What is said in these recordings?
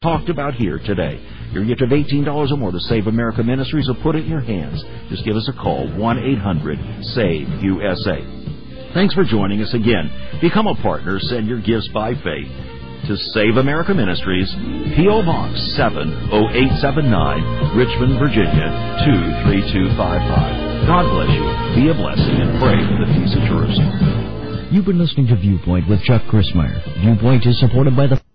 talked about here today. Your gift of $18 or more to Save America Ministries will put it in your hands. Just give us a call, 1-800-SAVE-USA. Thanks for joining us again. Become a partner. Send your gifts by faith to Save America Ministries, P.O. Box 70879, Richmond, Virginia, 23255. God bless you. Be a blessing and pray for the peace of Jerusalem. You've been listening to Viewpoint with Chuck Crismier. Viewpoint is supported by the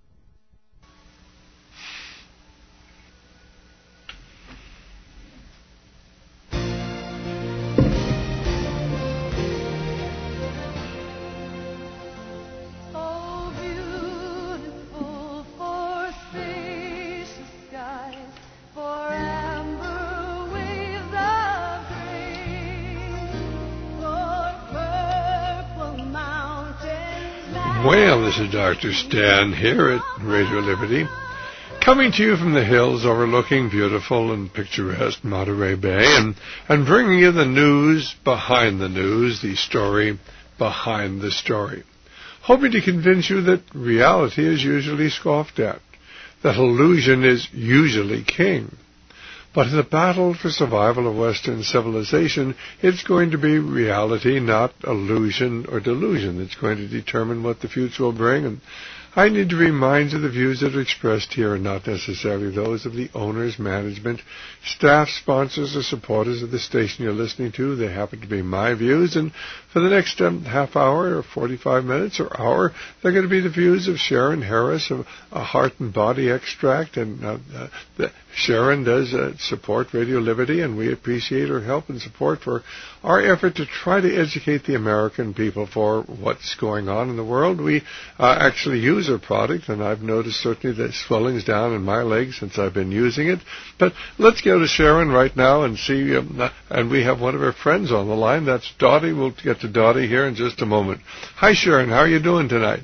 Well, this is Dr. Stan here at Radio Liberty, coming to you from the hills overlooking beautiful and picturesque Monterey Bay, and bringing you the news behind the news, the story behind the story. Hoping to convince you that reality is usually scoffed at, that illusion is usually king. But in the battle for survival of Western civilization, it's going to be reality, not illusion or delusion, that's going to determine what the future will bring. And I need to remind you the views that are expressed here are not necessarily those of the owners, management, staff, sponsors, or supporters of the station you're listening to. They happen to be my views, and for the next half hour or 45 minutes or hour, they're going to be the views of Sharon Harris of a Heart and Body Extract, and Sharon does support Radio Liberty, and we appreciate her help and support for our effort to try to educate the American people for what's going on in the world. We actually use her product, and I've noticed certainly the swelling's down in my legs since I've been using it. But let's go to Sharon right now and see, and we have one of her friends on the line. That's Dottie. We'll get to Dottie here in just a moment. Hi, Sharon. How are you doing tonight?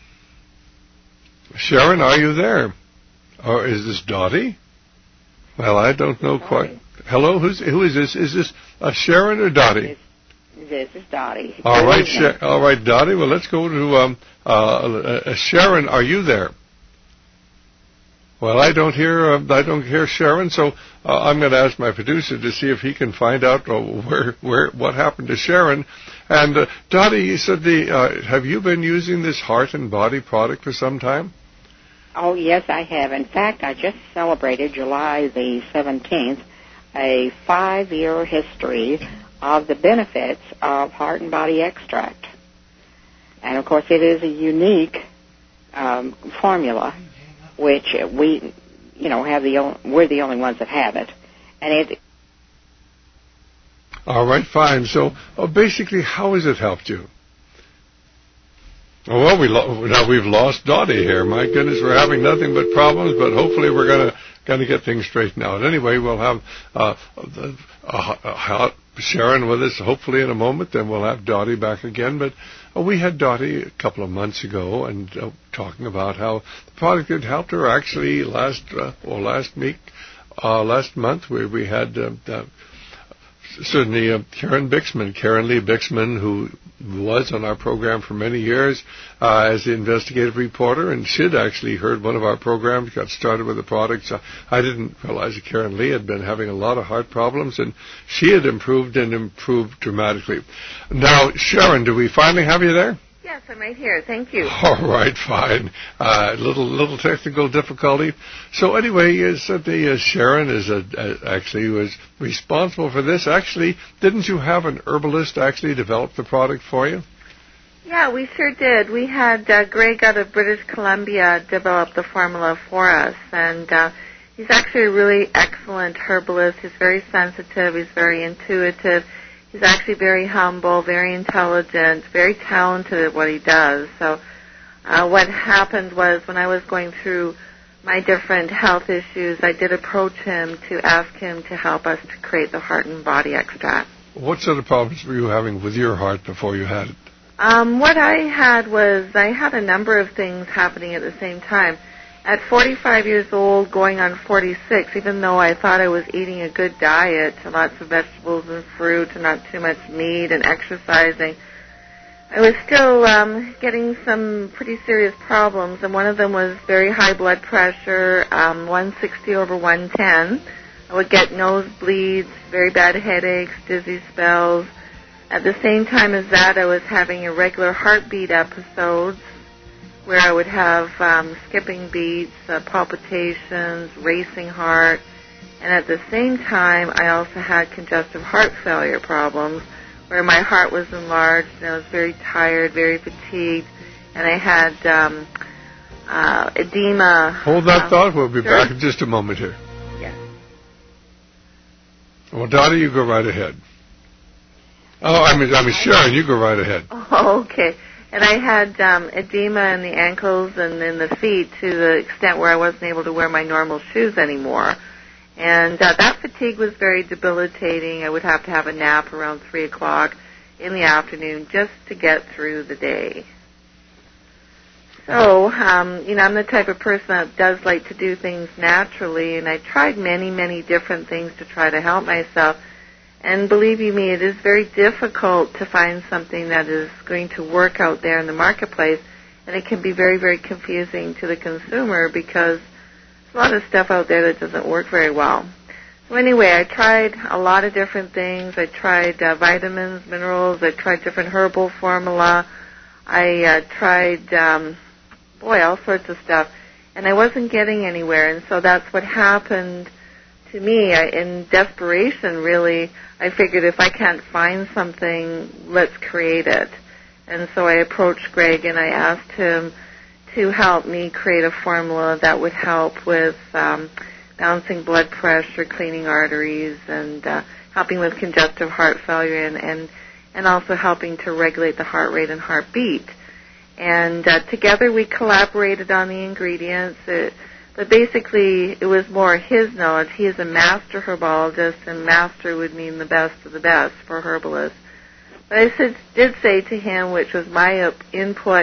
Sharon, are you there? Or is this Dottie? Well, I don't know quite. Hello, who is this? Is this Sharon or Dottie? This is Dottie. All right, all right, Dottie. Well, let's go to Sharon. Are you there? Well, I don't hear Sharon, so I'm going to ask my producer to see if he can find out what happened to Sharon. And Dottie, you said have you been using this Heart and Body product for some time? Oh, yes, I have. In fact, I just celebrated July the 17th a 5-year history of the benefits of Heart and Body Extract. And, of course, it is a unique formula, which we, we're the only ones that have it. And it. All right, fine. So, basically, how has it helped you? Well, we've lost Dottie here. My goodness, we're having nothing but problems, but hopefully we're going to get things straightened out. Anyway, we'll have Sharon with us hopefully in a moment, then we'll have Dottie back again. But we had Dottie a couple of months ago and talking about how the product had helped her. Actually, last month we had certainly Karen Lee Bixman, who was on our program for many years as the investigative reporter, and she'd actually heard one of our programs, got started with the product. So I didn't realize that Karen Lee had been having a lot of heart problems, and she had improved dramatically. Now, Sharon, do we finally have you there? Yes, I'm right here. Thank you. All right, fine. Little technical difficulty. So anyway, Sharon actually was responsible for this. Actually, didn't you have an herbalist actually develop the product for you? Yeah, we sure did. We had Greg out of British Columbia develop the formula for us, and he's actually a really excellent herbalist. He's very sensitive. He's very intuitive. He's actually very humble, very intelligent, very talented at what he does. So what happened was when I was going through my different health issues, I did approach him to ask him to help us to create the Heart and Body Extract. What sort of problems were you having with your heart before you had it? What I had was I had a number of things happening at the same time. At 45 years old, going on 46, even though I thought I was eating a good diet, lots of vegetables and fruit and not too much meat and exercising, I was still getting some pretty serious problems, and one of them was very high blood pressure, 160 over 110. I would get nosebleeds, very bad headaches, dizzy spells. At the same time as that, I was having irregular heartbeat episodes where I would have skipping beats, palpitations, racing heart, and at the same time, I also had congestive heart failure problems where my heart was enlarged and I was very tired, very fatigued, and I had edema. Hold that thought. We'll be sure. back in just a moment here. Yes. Well, Dottie, you go right ahead. Oh, I mean, Sharon, you go right ahead. Oh, okay. And I had edema in the ankles and in the feet to the extent where I wasn't able to wear my normal shoes anymore. And that fatigue was very debilitating. I would have to have a nap around 3 o'clock in the afternoon just to get through the day. So, I'm the type of person that does like to do things naturally, and I tried many, many different things to try to help myself. And believe you me, it is very difficult to find something that is going to work out there in the marketplace, and it can be very, very confusing to the consumer because there's a lot of stuff out there that doesn't work very well. So anyway, I tried a lot of different things. I tried vitamins, minerals. I tried different herbal formula. I tried, all sorts of stuff. And I wasn't getting anywhere, and so that's what happened to me. In desperation, really, I figured if I can't find something, let's create it. And so I approached Greg and I asked him to help me create a formula that would help with balancing blood pressure, cleaning arteries, and helping with congestive heart failure, and also helping to regulate the heart rate and heartbeat. And together we collaborated on the ingredients. But basically, it was more his knowledge. He is a master herbologist, and master would mean the best of the best for herbalists. But I did say to him, which was my input,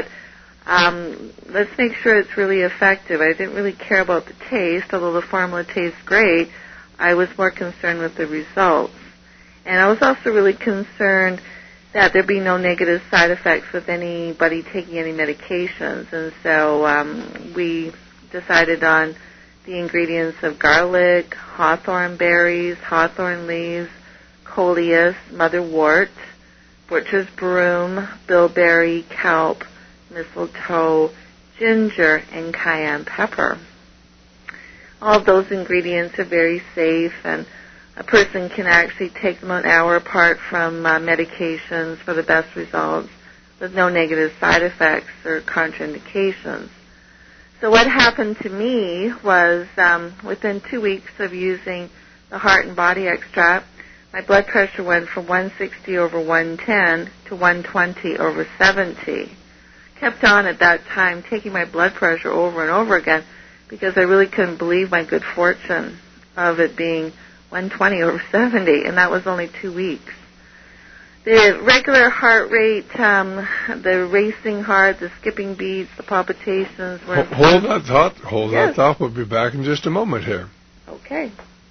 let's make sure it's really effective. I didn't really care about the taste, although the formula tastes great. I was more concerned with the results. And I was also really concerned that there be no negative side effects with anybody taking any medications. And so we decided on the ingredients of garlic, hawthorn berries, hawthorn leaves, coleus, motherwort, butcher's broom, bilberry, kelp, mistletoe, ginger, and cayenne pepper. All of those ingredients are very safe, and a person can actually take them an hour apart from medications for the best results with no negative side effects or contraindications. So what happened to me was within 2 weeks of using the Heart and Body Extract, my blood pressure went from 160 over 110 to 120 over 70. Kept on at that time taking my blood pressure over and over again because I really couldn't believe my good fortune of it being 120 over 70, and that was only 2 weeks. The regular heart rate, the racing heart, the skipping beats, the palpitations were... Hold that thought. Hold that thought. We'll be back in just a moment here. Okay.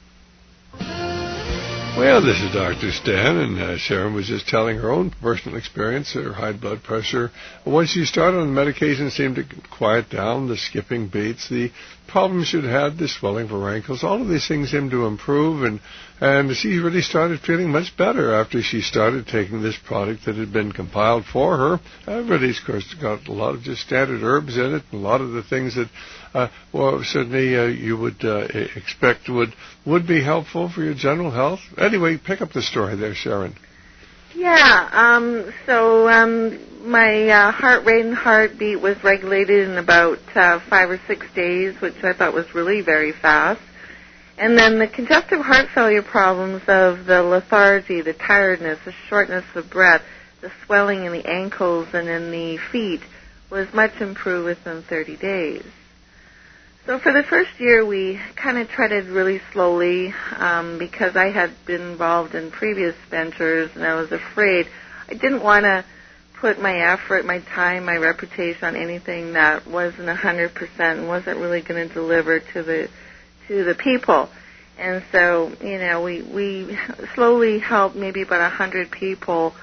Well, this is Dr. Stan, and Sharon was just telling her own personal experience, her high blood pressure. Once she started on the medication, it seemed to quiet down, the skipping beats, the problems she'd had, the swelling of her ankles, all of these things seemed to improve, and she really started feeling much better after she started taking this product that had been compiled for her. Everybody's, of course, got a lot of just standard herbs in it, and a lot of the things that certainly you would expect would be helpful for your general health. Anyway, pick up the story there, Sharon. Yeah, so my heart rate and heartbeat was regulated in about 5 or 6 days, which I thought was really very fast. And then the congestive heart failure problems of the lethargy, the tiredness, the shortness of breath, the swelling in the ankles and in the feet was much improved within 30 days. So for the first year, we kind of treaded really slowly because I had been involved in previous ventures, and I was afraid. I didn't want to put my effort, my time, my reputation on anything that wasn't 100% and wasn't really going to deliver to the people. And so, we slowly helped maybe about 100 people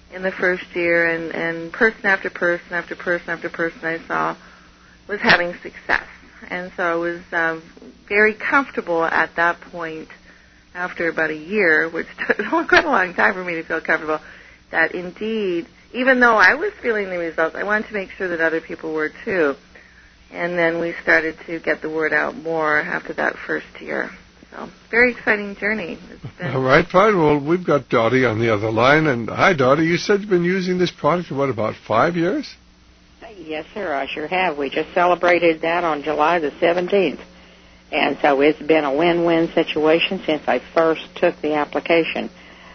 in the first year, and person after person after person after person I saw was having success. And so I was very comfortable at that point after about a year, which took quite a long time for me to feel comfortable, that indeed, even though I was feeling the results, I wanted to make sure that other people were too. And then we started to get the word out more after that first year. So, very exciting journey. All right, fine. Well, we've got Dottie on the other line. And hi, Dottie. You said you've been using this product for, about 5 years? Yes, sir, I sure have. We just celebrated that on July the 17th. And so it's been a win-win situation since I first took the application.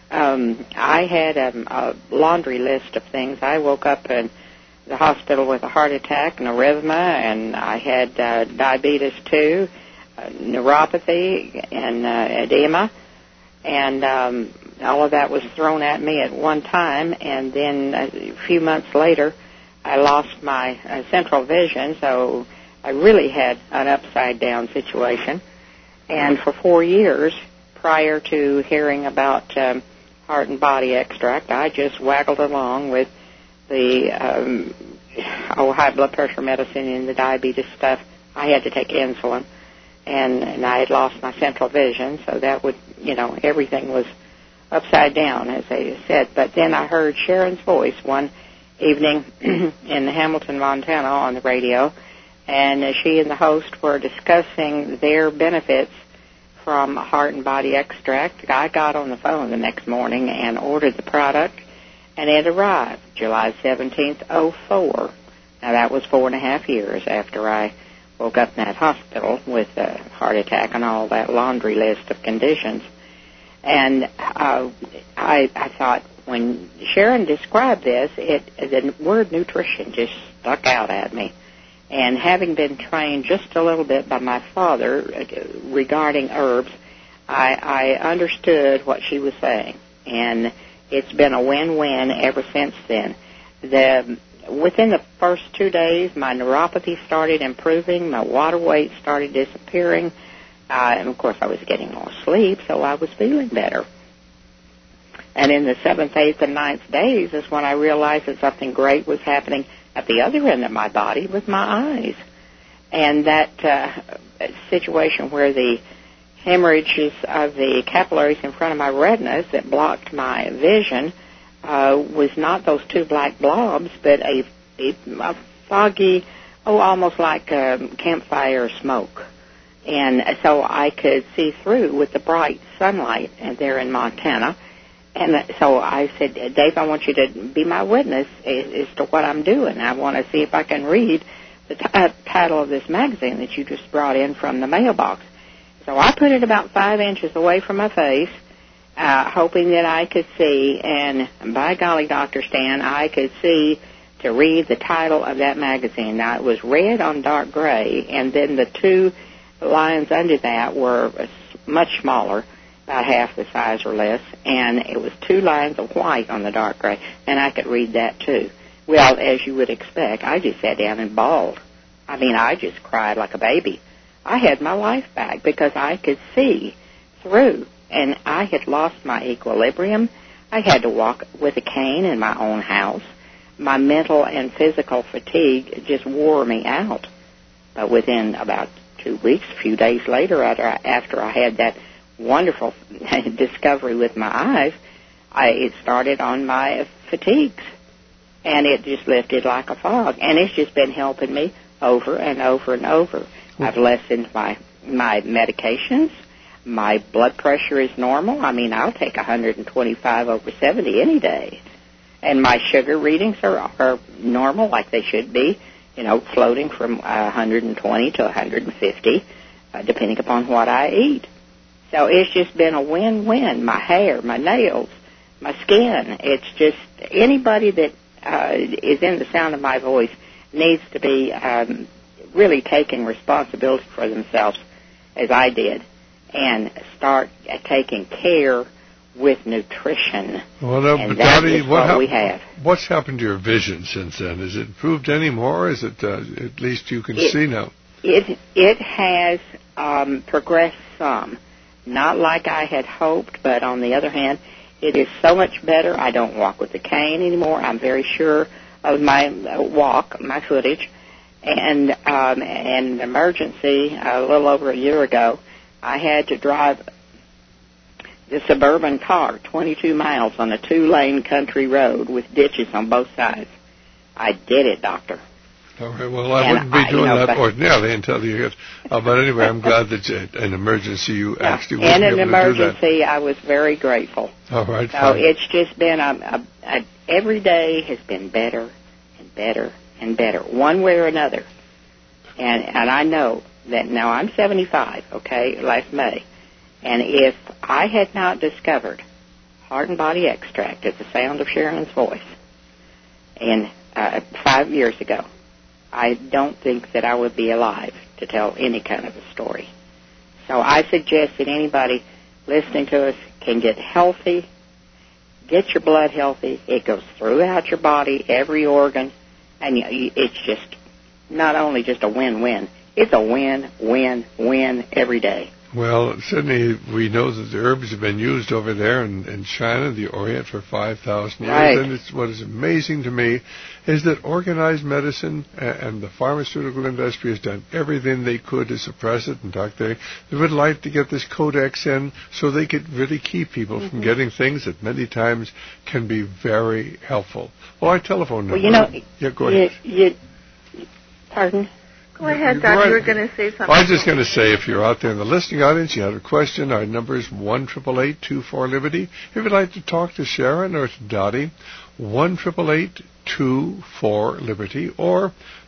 I had a laundry list of things. I woke up in the hospital with a heart attack and arrhythmia, and I had diabetes too, neuropathy and edema, and all of that was thrown at me at one time. And then a few months later, I lost my central vision, so I really had an upside-down situation. And for 4 years, prior to hearing about Heart and Body Extract, I just waggled along with the high blood pressure medicine and the diabetes stuff. I had to take insulin, and I had lost my central vision, so that would, everything was upside down, as they said. But then I heard Sharon's voice one evening in Hamilton, Montana on the radio, and she and the host were discussing their benefits from Heart and Body Extract. I got on the phone the next morning and ordered the product, and it arrived July 17th, 2004. Now, that was 4.5 years after I woke up in that hospital with a heart attack and all that laundry list of conditions. And I thought, when Sharon described this, the word nutrition just stuck out at me. And having been trained just a little bit by my father regarding herbs, I understood what she was saying. And it's been a win-win ever since then. Within the first 2 days, my neuropathy started improving, my water weight started disappearing, and of course I was getting more sleep, so I was feeling better. And in the 7th, 8th, and 9th days is when I realized that something great was happening at the other end of my body with my eyes. And that situation where the hemorrhages of the capillaries in front of my retinas that blocked my vision was not those 2 black blobs, but a foggy, almost like campfire smoke. And so I could see through with the bright sunlight there in Montana. And so I said, Dave, I want you to be my witness as to what I'm doing. I want to see if I can read the title of this magazine that you just brought in from the mailbox. So I put it about 5 inches away from my face, hoping that I could see. And by golly, Dr. Stan, I could see to read the title of that magazine. Now, it was red on dark gray, and then the 2 lines under that were much smaller, about half the size or less, and it was 2 lines of white on the dark gray, and I could read that too. Well, as you would expect, I just sat down and bawled. I mean, I just cried like a baby. I had my life back because I could see through, and I had lost my equilibrium. I had to walk with a cane in my own house. My mental and physical fatigue just wore me out. But within about 2 weeks, a few days later, after I had that wonderful discovery with my eyes, it started on my fatigues, and it just lifted like a fog, and it's just been helping me over and over and over. I've lessened my medications. My blood pressure is normal. I mean, I'll take 125/70 any day, and my sugar readings are normal, like they should be, floating from 120 to 150, depending upon what I eat. So it's just been a win-win. My hair, my nails, my skin. It's just anybody that is in the sound of my voice needs to be really taking responsibility for themselves, as I did, and start taking care with nutrition. Well, and that is what we have. What's happened to your vision since then? Has it improved any more? Is it at least you can see now? It has progressed some. Not like I had hoped, but on the other hand, It is so much better. I don't walk with a cane anymore. I'm very sure of my walk, my footage. And an emergency a little over a year ago, I had to drive the suburban car 22 miles on a 2-lane country road with ditches on both sides. I did it, doctor. All right. Well, I wouldn't be doing that ordinarily until you get. But anyway, I'm glad that an emergency you actually were able to do that. In an emergency, I was very grateful. All right. So it's just been every day has been better and better and better, one way or another. And I know that now I'm 75. Okay, last May. And if I had not discovered Heart and Body Extract at the sound of Sharon's voice, and 5 years ago, I don't think that I would be alive to tell any kind of a story. So I suggest that anybody listening to us can get healthy, get your blood healthy. It goes throughout your body, every organ, and it's just not only just a win-win, it's a win-win-win every day. Well, certainly we know that the herbs have been used over there in China, the Orient, for 5,000 years. Right. And what is amazing to me is that organized medicine and the pharmaceutical industry has done everything they could to suppress it. In fact, they would like to get this codex in so they could really keep people from getting things that many times can be very helpful. Well, our telephone number. Well, yeah, go ahead. Pardon? Go ahead, Doc. Right. You were going to say something. Well, I was just going to say, if you're out there in the listening audience, you have a question, our number is 1-888-24-LIBERTY. If you'd like to talk to Sharon or to Dottie, 1-888-24-LIBERTY or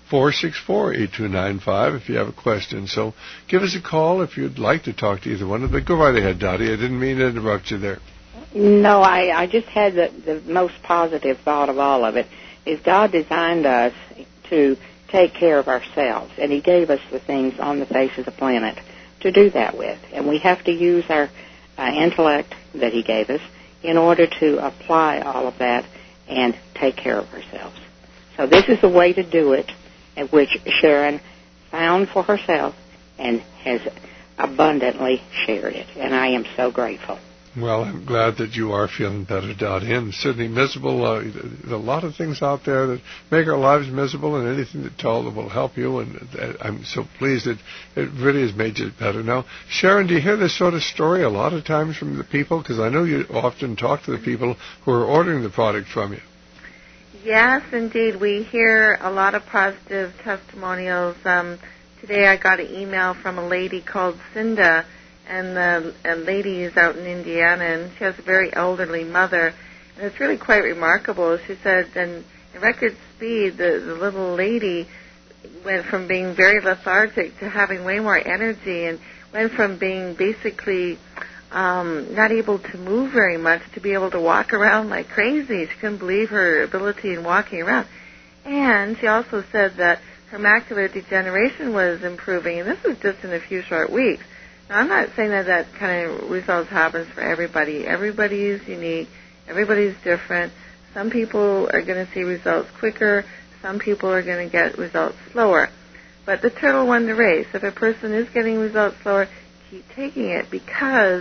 464-8295 if you have a question. So give us a call if you'd like to talk to either one of them. Go right ahead, Dottie. I didn't mean to interrupt you there. No, I just had the most positive thought of all of it, is God designed us to take care of ourselves, and He gave us the things on the face of the planet to do that with. And we have to use our intellect that He gave us in order to apply all of that and take care of ourselves. So this is the way to do it, at which Sharon found for herself and has abundantly shared it. And I am so grateful. Well, I'm glad that you are feeling better, Dottie, and certainly miserable. There's a lot of things out there that make our lives miserable, and anything that will help you, and I'm so pleased that it really has made you better. Now, Sharon, do you hear this sort of story a lot of times from the people? Because I know you often talk to the people who are ordering the product from you. Yes, indeed. We hear a lot of positive testimonials. Today I got an email from a lady called Cinda, and the lady is out in Indiana, and she has a very elderly mother. And it's really quite remarkable. She said, in record speed, the little lady went from being very lethargic to having way more energy, and went from being basically not able to move very much to be able to walk around like crazy. She couldn't believe her ability in walking around. And she also said that her macular degeneration was improving, and this was just in a few short weeks. Now, I'm not saying that kind of results happens for everybody. Everybody is unique. Everybody's different. Some people are going to see results quicker. Some people are going to get results slower. But the turtle won the race. If a person is getting results slower, keep taking it, because,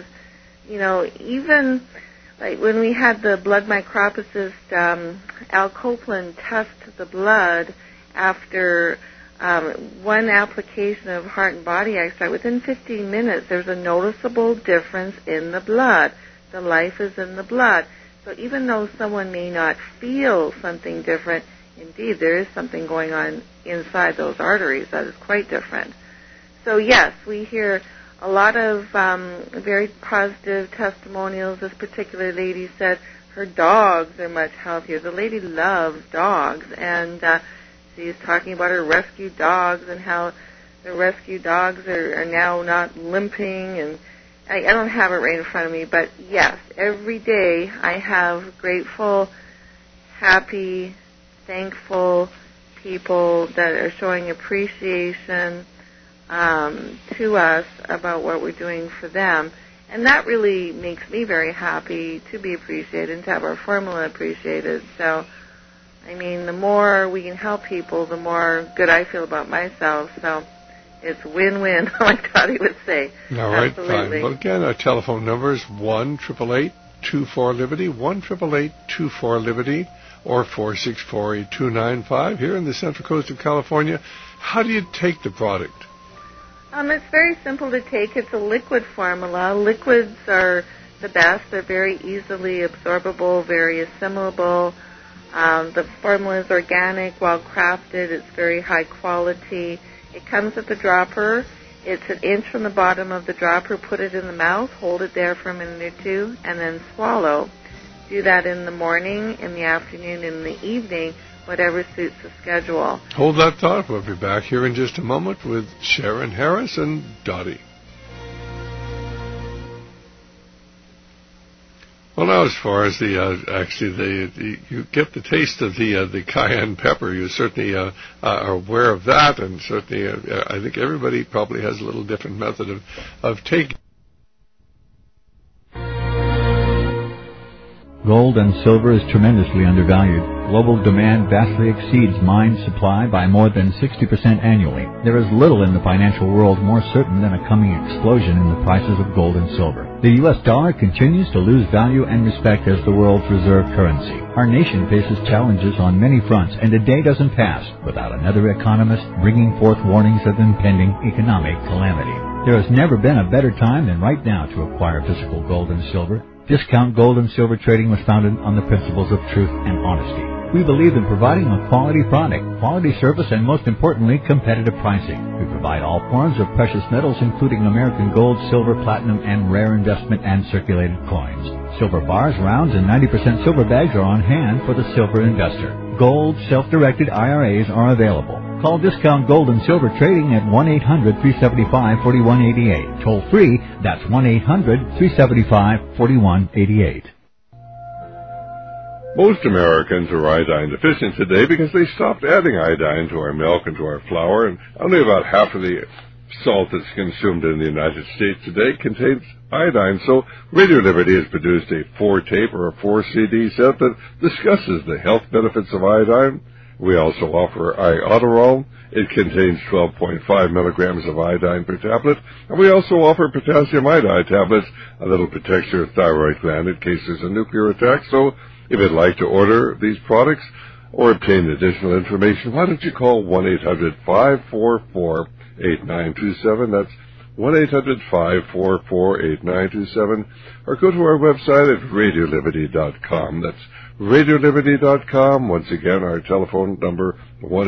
even like when we had the blood micropsychist, Al Copeland test the blood after one application of Heart and Body Extract, within 15 minutes, there's a noticeable difference in the blood. The life is in the blood. So even though someone may not feel something different, indeed, there is something going on inside those arteries that is quite different. So yes, we hear a lot of very positive testimonials. This particular lady said her dogs are much healthier. The lady loves dogs, and she's talking about her rescue dogs and how the rescue dogs are now not limping. And I don't have it right in front of me, but yes, every day I have grateful, happy, thankful people that are showing appreciation to us about what we're doing for them. And that really makes me very happy to be appreciated and to have our formula appreciated. So, I mean, the more we can help people, the more good I feel about myself. So it's win-win, like Dottie would say. All right, absolutely. fine. Well, again, our telephone number is 1-888-24-LIBERTY. 1-888-24-LIBERTY, 1-888-24-LIBERTY, or 464-8295 here in the Central Coast of California. How do you take the product? It's very simple to take. It's a liquid formula. Liquids are the best. They're very easily absorbable, very assimilable. The formula is organic, well crafted. It's very high quality. It comes with a dropper. It's an inch from the bottom of the dropper. Put it in the mouth, hold it there for a minute or two, and then swallow. Do that in the morning, in the afternoon, in the evening, whatever suits the schedule. Hold that thought. We'll be back here in just a moment with Sharon Harris and Dottie. Well, now, as far as you get the taste of the cayenne pepper. You certainly are aware of that, and certainly I think everybody probably has a little different method of taking. Gold and silver is tremendously undervalued. Global demand vastly exceeds mine supply by more than 60% annually. There is little in the financial world more certain than a coming explosion in the prices of gold and silver. The U.S. dollar continues to lose value and respect as the world's reserve currency. Our nation faces challenges on many fronts, and a day doesn't pass without another economist bringing forth warnings of impending economic calamity. There has never been a better time than right now to acquire physical gold and silver. Discount Gold and Silver Trading was founded on the principles of truth and honesty. We believe in providing a quality product, quality service, and most importantly, competitive pricing. We provide all forms of precious metals, including American gold, silver, platinum, and rare investment and circulated coins. Silver bars, rounds, and 90% silver bags are on hand for the silver investor. Gold, self-directed IRAs are available. Call Discount Gold and Silver Trading at 1-800-375-4188. Toll free, that's 1-800-375-4188. Most Americans are iodine deficient today because they stopped adding iodine to our milk and to our flour, and only about half of the salt that's consumed in the United States today contains iodine. So Radio Liberty has produced a 4-tape or a 4-CD set that discusses the health benefits of iodine. We also offer Iodoral. It contains 12.5 milligrams of iodine per tablet. And we also offer potassium iodide tablets that'll protect your thyroid gland in case there's a nuclear attack. So if you'd like to order these products or obtain additional information, why don't you call 1-800-544-8927. That's 1-800-544-8927. Or go to our website at radioliberty.com. That's radioliberty.com. Once again, our telephone number,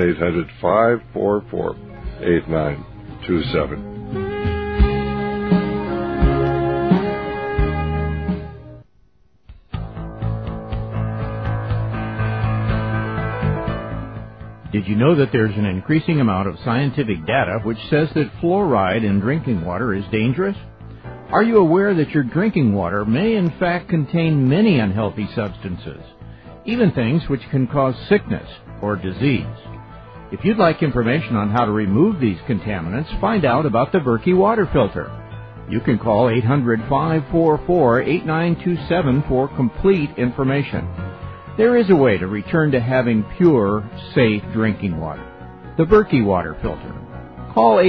1-800-544-8927. Did you know that there's an increasing amount of scientific data which says that fluoride in drinking water is dangerous? Are you aware that your drinking water may in fact contain many unhealthy substances, even things which can cause sickness or disease? If you'd like information on how to remove these contaminants, find out about the Berkey water filter. You can call 800-544-8927 for complete information. There is a way to return to having pure, safe drinking water. The Berkey water filter. Call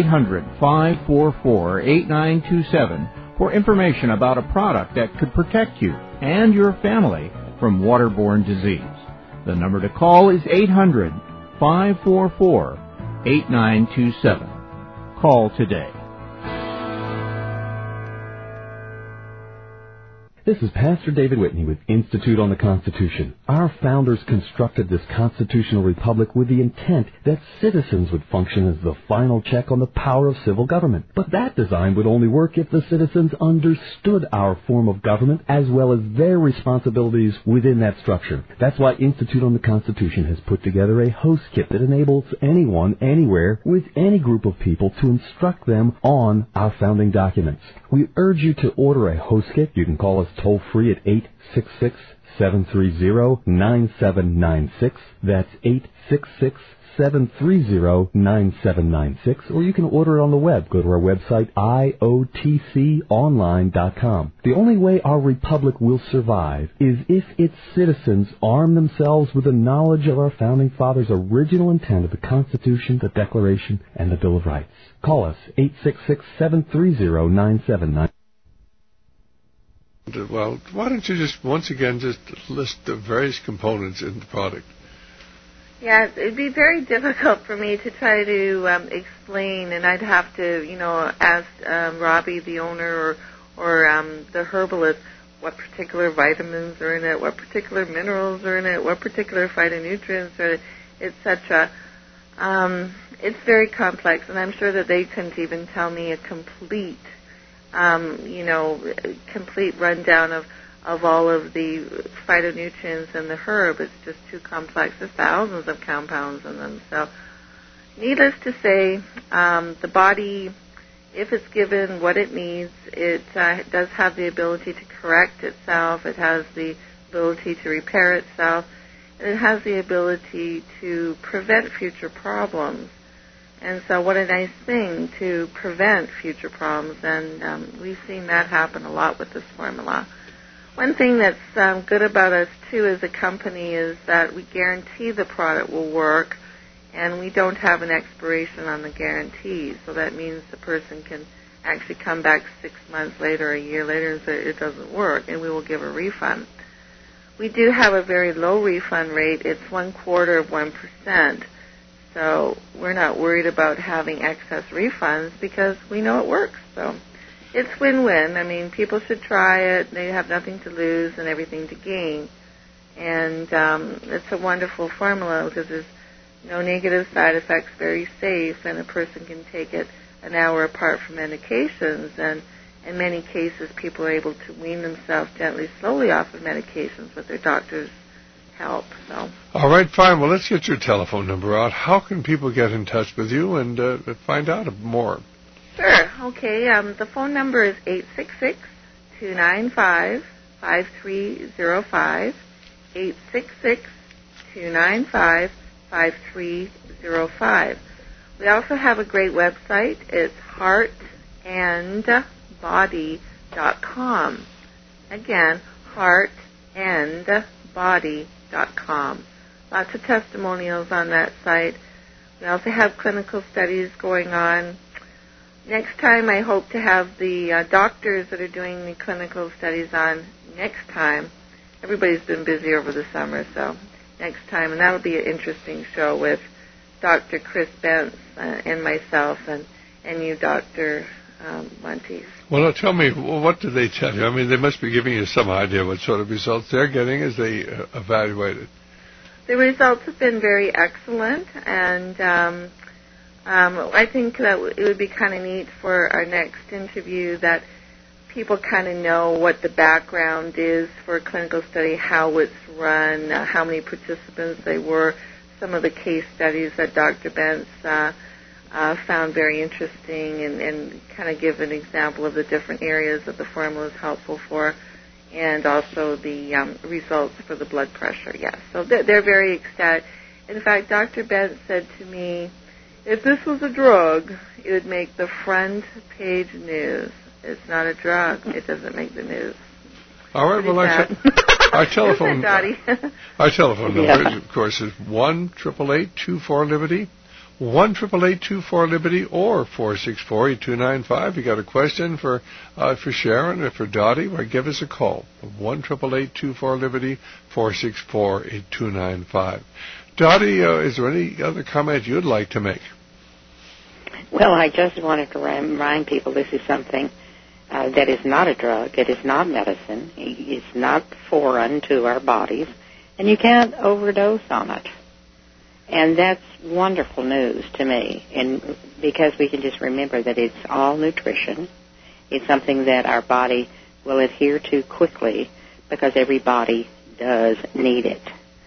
800-544-8927 for information about a product that could protect you and your family from waterborne disease. The number to call is 800-544-8927. Call today. This is Pastor David Whitney with Institute on the Constitution. Our founders constructed this constitutional republic with the intent that citizens would function as the final check on the power of civil government. But that design would only work if the citizens understood our form of government as well as their responsibilities within that structure. That's why Institute on the Constitution has put together a host kit that enables anyone, anywhere, with any group of people to instruct them on our founding documents. We urge you to order a host kit. You can call us toll-free at 866-730-9796. That's 866-730-9796. Or you can order it on the web. Go to our website, iotconline.com. The only way our republic will survive is if its citizens arm themselves with the knowledge of our founding fathers' original intent of the Constitution, the Declaration, and the Bill of Rights. Call us, 866-730-9796. Well, why don't you just, once again, just list the various components in the product? Yeah, it'd be very difficult for me to try to explain, and I'd have to, ask Robbie, the owner, or the herbalist, what particular vitamins are in it, what particular minerals are in it, what particular phytonutrients are in it, etc. It's very complex, and I'm sure that they couldn't even tell me a complete rundown of all of the phytonutrients in the herb. It's just too complex. There's thousands of compounds in them. So, needless to say, the body, if it's given what it needs, it does have the ability to correct itself. It has the ability to repair itself. And it has the ability to prevent future problems. And so what a nice thing to prevent future problems. And we've seen that happen a lot with this formula. One thing that's good about us, too, as a company is that we guarantee the product will work, and we don't have an expiration on the guarantee. So that means the person can actually come back 6 months later, a year later, and say it doesn't work, and we will give a refund. We do have a very low refund rate. It's 0.25%. So we're not worried about having excess refunds because we know it works. So it's win-win. I mean, people should try it. They have nothing to lose and everything to gain. And it's a wonderful formula because there's no negative side effects, very safe, and a person can take it an hour apart from medications. And in many cases, people are able to wean themselves gently, slowly off of medications with their doctor's help. So. All right, fine. Well, let's get your telephone number out. How can people get in touch with you and find out more? Sure. Okay. The phone number is 866-295-5305. 866-295-5305. We also have a great website. It's heartandbody.com. Again, heartandbody.com. Lots of testimonials on that site. We also have clinical studies going on. Next time, I hope to have the doctors that are doing the clinical studies on next time. Everybody's been busy over the summer, so next time. And that'll be an interesting show with Dr. Chris Bentz and myself and you, Dr. Monteith. Well, now tell me, what do they tell you? I mean, they must be giving you some idea what sort of results they're getting as they evaluate it. The results have been very excellent, and I think that it would be kind of neat for our next interview that people kind of know what the background is for a clinical study, how it's run, how many participants they were, some of the case studies that Dr. Bentz found very interesting, and kind of give an example of the different areas that the formula is helpful for, and also the results for the blood pressure. Yes, so they're very ecstatic. In fact, Dr. Bentz said to me, if this was a drug, it would make the front page news. It's not a drug. It doesn't make the news. All right, well, our telephone number, of course, is 1-888-24-LIBERTY, 1-888-24-LIBERTY, or 464-8295. You got a question for Sharon or for Dottie? Well, give us a call. 1-888-24-LIBERTY, 464-8295. Dottie, is there any other comment you'd like to make? Well, I just wanted to remind people this is something that is not a drug. It is not medicine. It's not foreign to our bodies, and you can't overdose on it. And that's wonderful news to me, and because we can just remember that it's all nutrition. It's something that our body will adhere to quickly because every body does need it.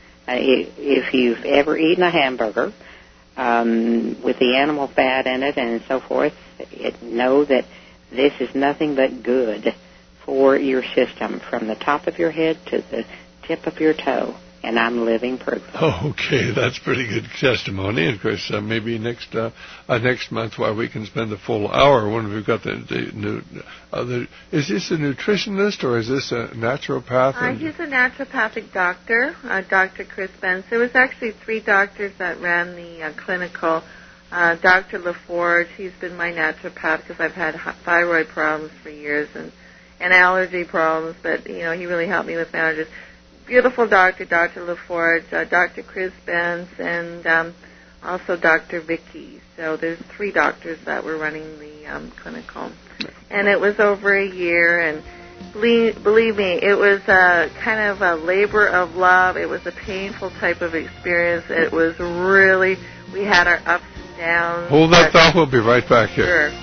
If you've ever eaten a hamburger with the animal fat in it and so forth, know that this is nothing but good for your system from the top of your head to the tip of your toe. And I'm living proof. Oh, okay, that's pretty good testimony. And of course, maybe next month, while we can spend a full hour when we've got is this a nutritionist or is this a naturopath? He's a naturopathic doctor, Dr. Chris Bentz. There was actually 3 doctors that ran the clinical. Dr. LaForge, he's been my naturopath because I've had thyroid problems for years, and and allergy problems, but, he really helped me with my allergies. Beautiful doctor, Dr. LaForge, Dr. Chris Benz, and also Dr. Vicky. So there's 3 doctors that were running the clinic home. And it was over a year, and believe me, it was kind of a labor of love. It was a painful type of experience. It was really, we had our ups and downs. Hold that thought. We'll be right back here. Sure.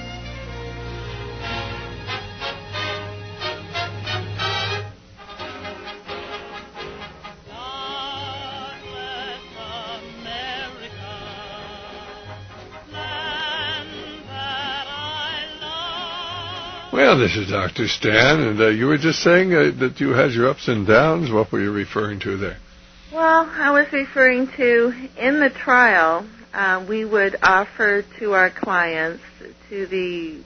Well, this is Dr. Stan, and you were just saying that you had your ups and downs. What were you referring to there? Well, I was referring to, in the trial, we would offer to our clients, to the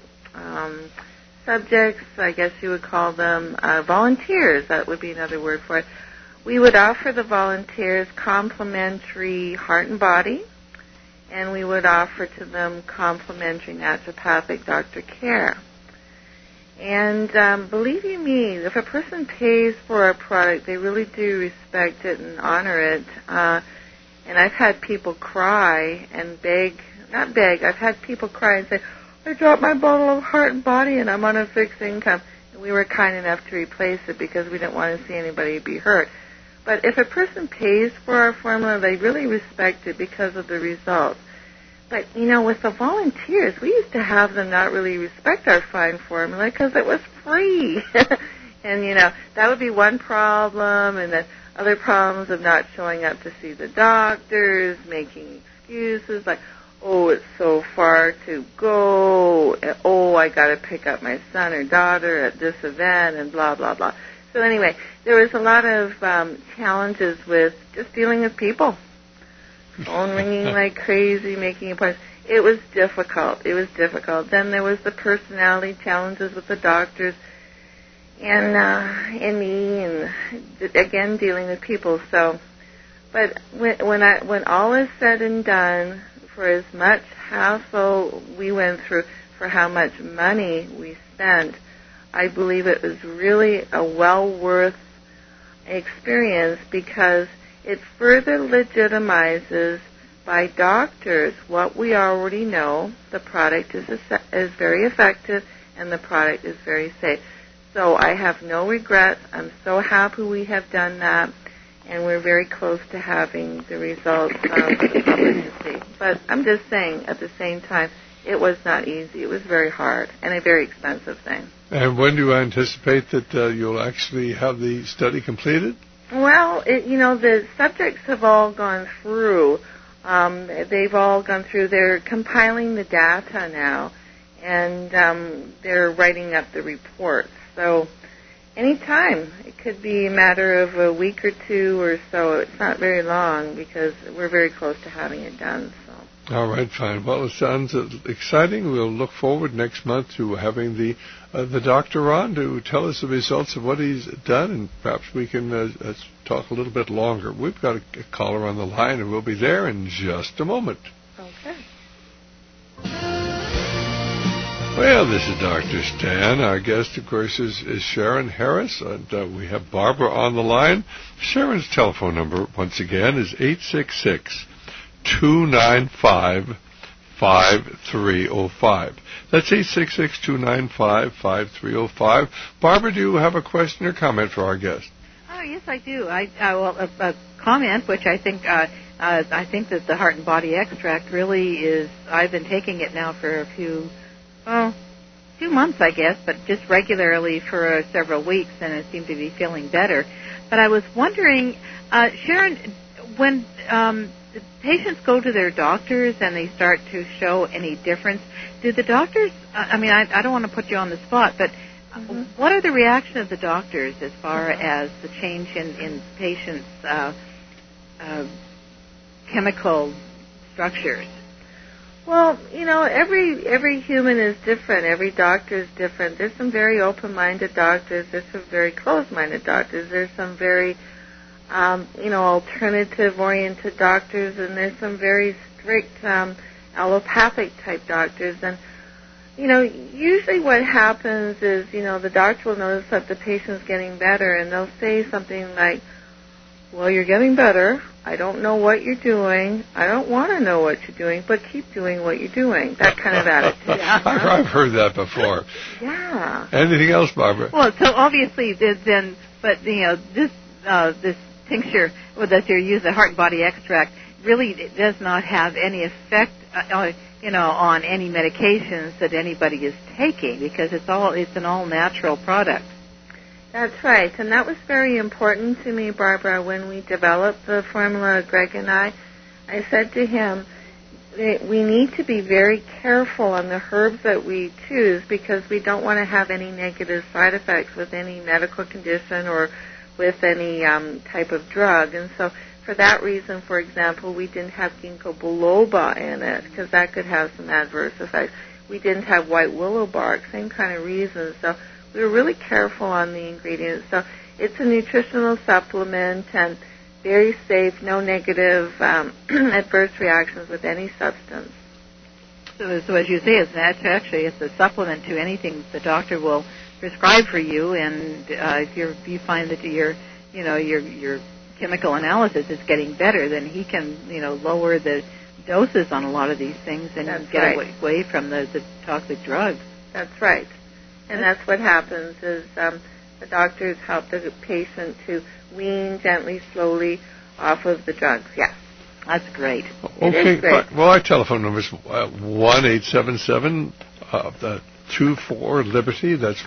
subjects, I guess you would call them volunteers, that would be another word for it. We would offer the volunteers complimentary heart and body, and we would offer to them complimentary naturopathic doctor care. And believe you me, if a person pays for a product, they really do respect it and honor it. And I've had people cry and I've had people cry and say, I dropped my bottle of heart and body and I'm on a fixed income. And we were kind enough to replace it because we didn't want to see anybody be hurt. But if a person pays for our formula, they really respect it because of the results. But, with the volunteers, we used to have them not really respect our fine formula because it was free. And, that would be one problem, and then other problems of not showing up to see the doctors, making excuses like, oh, it's so far to go, oh, I got to pick up my son or daughter at this event, and blah, blah, blah. So anyway, there was a lot of challenges with just dealing with people. Phone ringing like crazy, making appointments. It was difficult. Then there was the personality challenges with the doctors and me, and again dealing with people. So, but when all is said and done, for as much hassle we went through, for how much money we spent, I believe it was really a well worth experience because it further legitimizes by doctors what we already know. The product is very effective and the product is very safe. So I have no regrets. I'm so happy we have done that, and we're very close to having the results for the public to see. But I'm just saying, at the same time, it was not easy. It was very hard and a very expensive thing. And when do you anticipate that you'll actually have the study completed? Well, the subjects have all gone through. They've all gone through. They're compiling the data now, and they're writing up the reports. So anytime. It could be a matter of a week or 2 or so. It's not very long because we're very close to having it done. So. All right, fine. Well, it sounds exciting. We'll look forward next month to having the doctor on to tell us the results of what he's done, and perhaps we can talk a little bit longer. We've got a caller on the line, and we'll be there in just a moment. Okay. Well, this is Dr. Stan. Our guest, of course, is Sharon Harris, and we have Barbara on the line. Sharon's telephone number, once again, is 866-295-5305. That's 866-295-5305. Barbara, do you have a question or comment for our guest? Oh, yes, I do. A comment, which I think that the Heart and Body Extract really is. I've been taking it now for a few months, I guess, but just regularly for several weeks, and I seem to be feeling better. But I was wondering, Sharon, when the patients go to their doctors and they start to show any difference, do the doctors, I don't want to put you on the spot, but what are the reactions of the doctors as far as the change in patients' chemical structures? Well, every human is different. Every doctor is different. There's some very open-minded doctors. There's some very closed-minded doctors. There's some very, alternative-oriented doctors, and there's some very strict allopathic-type doctors. And Usually what happens is, the doctor will notice that the patient's getting better, and they'll say something like, well, you're getting better. I don't know what you're doing. I don't want to know what you're doing, but keep doing what you're doing. That kind of attitude. I've heard that before. Yeah. Anything else, Barbara? Well, so obviously this tincture that you use, the heart and body extract, really does not have any effect, on any medications that anybody is taking, because it's an all natural product. That's right, and that was very important to me, Barbara, when we developed the formula, Greg and I said to him, we need to be very careful on the herbs that we choose, because we don't want to have any negative side effects with any medical condition or with any type of drug. And so for that reason, for example, we didn't have ginkgo biloba in it, because that could have some adverse effects. We didn't have white willow bark, same kind of reason. So we were really careful on the ingredients. So it's a nutritional supplement and very safe, no negative adverse reactions with any substance. So as you say, it's a supplement to anything the doctor will prescribe for you, and if you find that your chemical analysis is getting better, then he can lower the doses on a lot of these things and get away from the toxic drugs. That's right. And that's what happens is the doctors help the patient to wean gently, slowly off of the drugs. Yes. That's great. Okay. Well, our telephone number is 1-877-24-LIBERTY. That's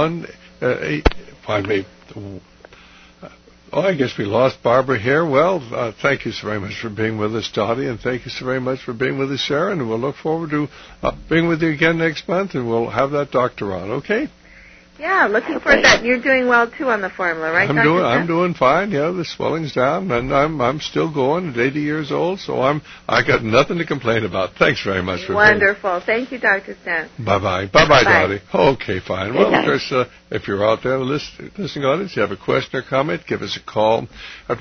1-8... I guess we lost Barbara here. Well, thank you so very much for being with us, Dottie, and thank you so very much for being with us, Sharon. And we'll look forward to being with you again next month, and we'll have that doctor on, okay? Yeah, looking forward to that. You're doing well, too, on the formula, right, I'm doing fine. Yeah, the swelling's down, and I'm still going at 80 years old, so I got nothing to complain about. Thanks very much for Wonderful. Thank you, Dr. Stan. Bye-bye. Bye-bye, Dottie. Okay, fine. Well, of course, if you're out there listening audience, you have a question or comment, give us a call at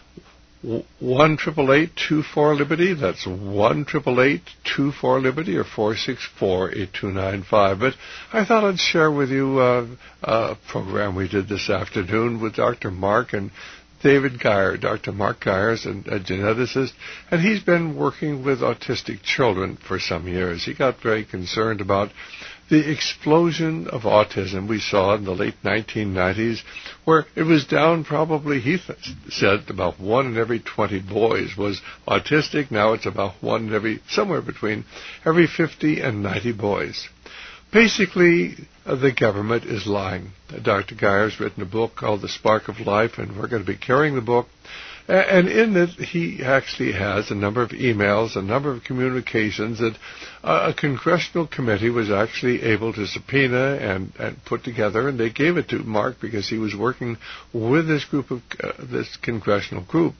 1-888-24-LIBERTY. That's 1-888-24-LIBERTY or 464-8295. But I thought I'd share with you a program we did this afternoon with Dr. Mark and David Geyer. Dr. Mark Geyer is a geneticist, and he's been working with autistic children for some years. He got very concerned about the explosion of autism we saw in the late 1990s, where it was down probably, he said, about 1 in every 20 boys was autistic. Now it's about somewhere between every 50 and 90 boys. Basically, the government is lying. Dr. Geyer's written a book called The Spark of Life, and we're going to be carrying the book. And in it, he actually has a number of emails, a number of communications that a congressional committee was actually able to subpoena and put together, and they gave it to Mark because he was working with this congressional group.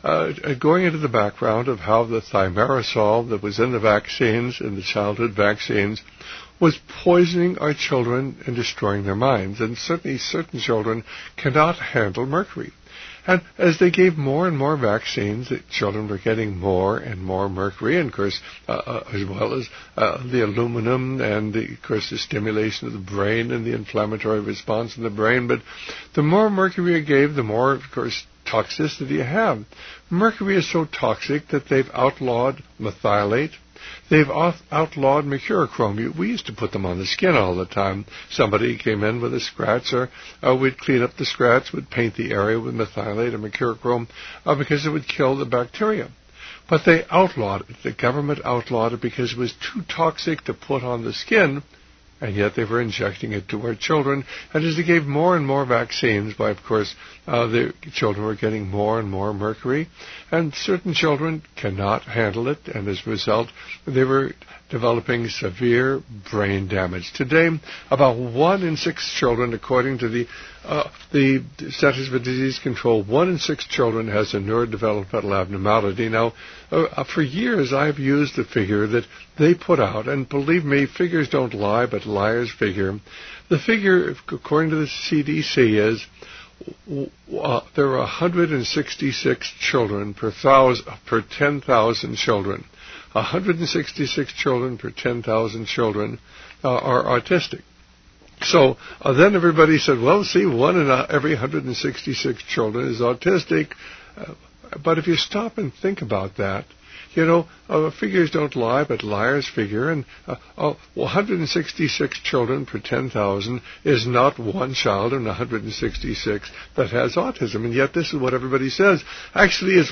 Going into the background of how the thimerosal that was in the vaccines, in the childhood vaccines, was poisoning our children and destroying their minds. And certainly certain children cannot handle mercury. And as they gave more and more vaccines, the children were getting more and more mercury, and of course, as well as the aluminum and, of course, the stimulation of the brain and the inflammatory response in the brain. But the more mercury you gave, the more, of course, toxicity you have. Mercury is so toxic that they've outlawed methylate. They've outlawed mercurochrome. We used to put them on the skin all the time. Somebody came in with a scratch, or we'd clean up the scratch, we'd paint the area with methylate or mercurochrome because it would kill the bacteria. But they outlawed it. The government outlawed it because it was too toxic to put on the skin, and yet they were injecting it to our children. And as they gave more and more vaccines, of course, the children were getting more and more mercury, and certain children cannot handle it, and as a result, they were developing severe brain damage. Today, about 1 in 6 children, according to the Centers for Disease Control, 1 in 6 children has a neurodevelopmental abnormality. Now, for years, I've used the figure that they put out, and believe me, figures don't lie, but liars figure. The figure, according to the CDC, is there are 166 children per 10,000 children. 166 children per 10,000 children are autistic. So then everybody said, well, see, 1 in every 166 children is autistic. But if you stop and think about that, figures don't lie, but liars figure. And 166 children per 10,000 is not one child in 166 that has autism. And yet this is what everybody says. Actually, it's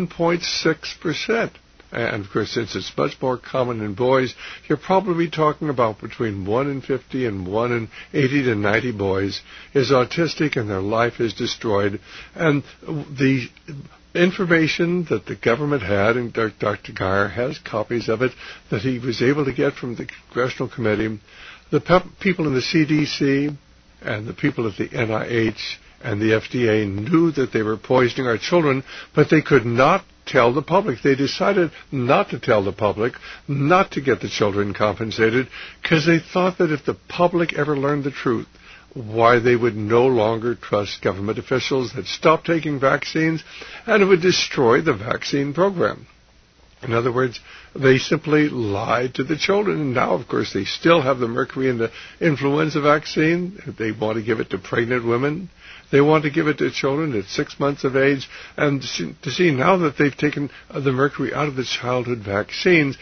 1.6%. And, of course, since it's much more common in boys, you're probably talking about between 1 in 50 and 1 in 80 to 90 boys is autistic and their life is destroyed. And the information that the government had, and Dr. Geyer has copies of it, that he was able to get from the Congressional Committee, the people in the CDC and the people at the NIH and the FDA knew that they were poisoning our children, but they could not tell the public. They decided not to tell the public, not to get the children compensated, because they thought that if the public ever learned the truth, why they would no longer trust government officials, that stop taking vaccines, and it would destroy the vaccine program. In other words, they simply lied to the children. And now, of course, they still have the mercury in the influenza vaccine. They want to give it to pregnant women. They want to give it to children at 6 months of age. And to see now that they've taken the mercury out of the childhood vaccines,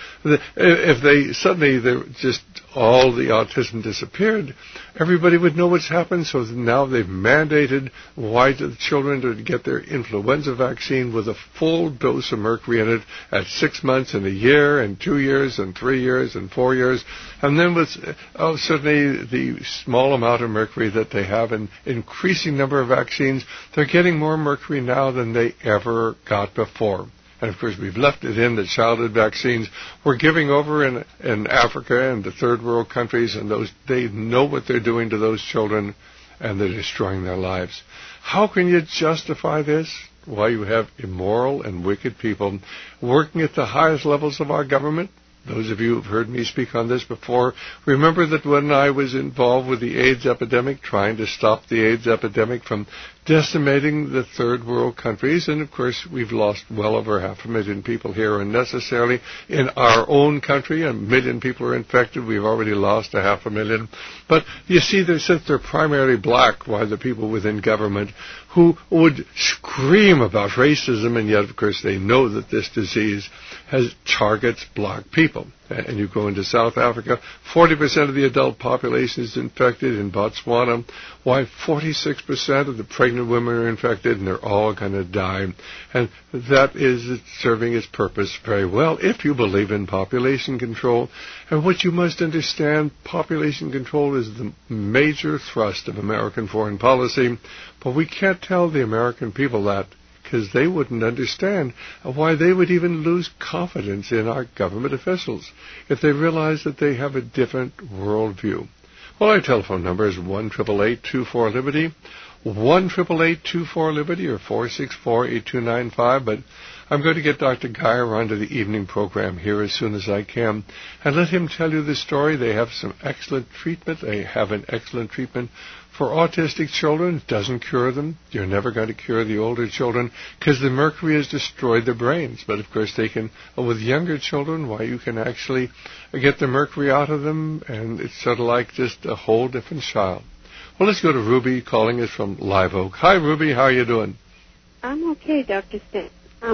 if they suddenly just all the autism disappeared, everybody would know what's happened. So now they've mandated the children to get their influenza vaccine with a full dose of mercury in it at 6 months and a year and 2 years and 3 years and 4 years. And then with certainly the small amount of mercury that they have in increasing number of vaccines, they're getting more mercury now than they ever got before. And, of course, we've left it in the childhood vaccines. We're giving over in Africa and the third world countries, and they know what they're doing to those children, and they're destroying their lives. How can you justify this? Why, you have immoral and wicked people working at the highest levels of our government. Those of you who have heard me speak on this before, remember that when I was involved with the AIDS epidemic, trying to stop the AIDS epidemic from decimating the third world countries, and of course we've lost well over 500,000 people here unnecessarily. In our own country, 1 million people are infected. We've already lost 500,000. But you see, since they're primarily black, why the people within government who would scream about racism, and yet, of course, they know that this disease targets black people. And you go into South Africa, 40% of the adult population is infected. In Botswana, why 46% of the pregnant women are infected, and they're all going to die. And that is serving its purpose very well if you believe in population control. And what you must understand, population control is the major thrust of American foreign policy. But we can't tell the American people that, because they wouldn't understand why they would even lose confidence in our government officials if they realize that they have a different worldview. Well, our telephone number is 1-888-24-LIBERTY, 1-888-24-LIBERTY, or 464-8295. But I'm going to get Dr. Geyer onto the evening program here as soon as I can and let him tell you the story. They have some excellent treatment. They have an excellent treatment for autistic children. It doesn't cure them. You're never going to cure the older children because the mercury has destroyed their brains. But, of course, they can, with younger children, you can actually get the mercury out of them, and it's sort of like just a whole different child. Well, let's go to Ruby calling us from Live Oak. Hi, Ruby. How are you doing? I'm okay, Dr. Stan.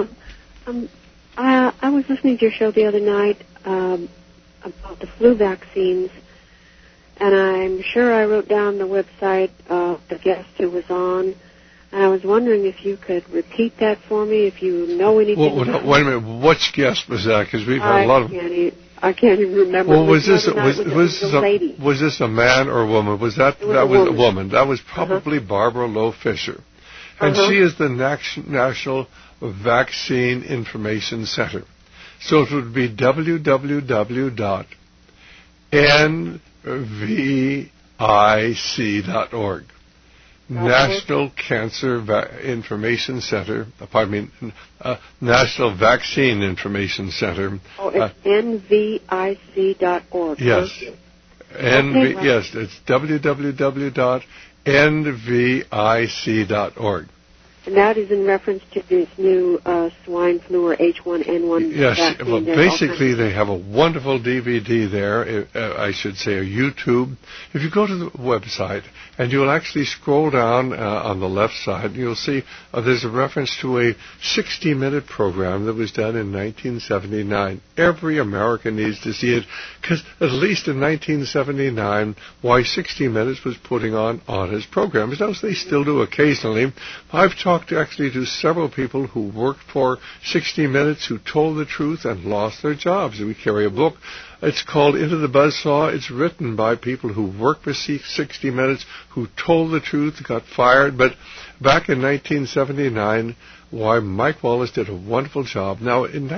I was listening to your show the other night about the flu vaccines, and I'm sure I wrote down the website of the guest who was on, and I was wondering if you could repeat that for me, if you know anything. Well, wait a minute. Which guest was that? Because we've had a lot of... I can't even remember. Well, was this a man or a woman? Was that was a woman? That was probably Barbara Lowe Fisher, and she is the National Vaccine Information Center. So it would be www.nvic.org. National Cancer Information Center, National Vaccine Information Center. Oh, it's nvic.org. Yes. Yes, it's www.nvic.org. And that is in reference to this new swine flu or H1N1 yes, vaccine. well, basically they have a wonderful DVD there, I should say a YouTube. If you go to the website and you'll actually scroll down on the left side, you'll see there's a reference to a 60-minute program that was done in 1979. Every American needs to see it, because at least in 1979, why 60 Minutes was putting on his programs. Now, they still do occasionally. I've talked actually to several people who worked for 60 Minutes who told the truth and lost their jobs. We carry a book. It's called Into the Buzzsaw. It's written by people who worked for 60 Minutes, who told the truth, got fired. But back in 1979, why Mike Wallace did a wonderful job. Now, in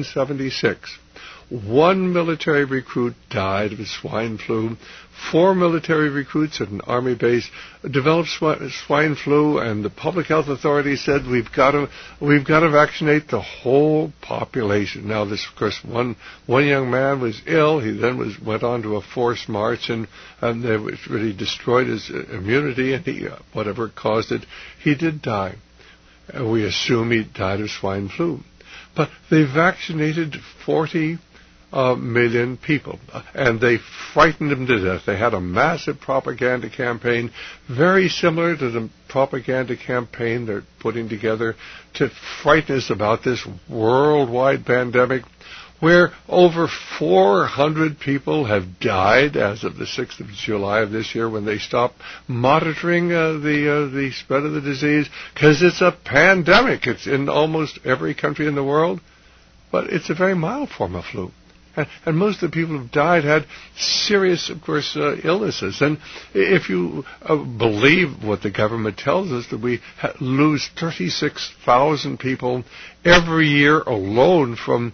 1976, one military recruit died of swine flu. 4 military recruits at an army base developed swine flu, and the public health authority said we've got to vaccinate the whole population. Now, this, of course, one young man was ill. He then went on to a forced march, and they really destroyed his immunity, and he, whatever caused it, he did die. We assume he died of swine flu, but they vaccinated 40 million people, and they frightened them to death. They had a massive propaganda campaign, very similar to the propaganda campaign they're putting together to frighten us about this worldwide pandemic, where over 400 people have died as of the 6th of July of this year, when they stopped monitoring the spread of the disease, because it's a pandemic. It's in almost every country in the world, but it's a very mild form of flu. And most of the people who died had serious, of course, illnesses. And if you believe what the government tells us, that we lose 36,000 people every year alone from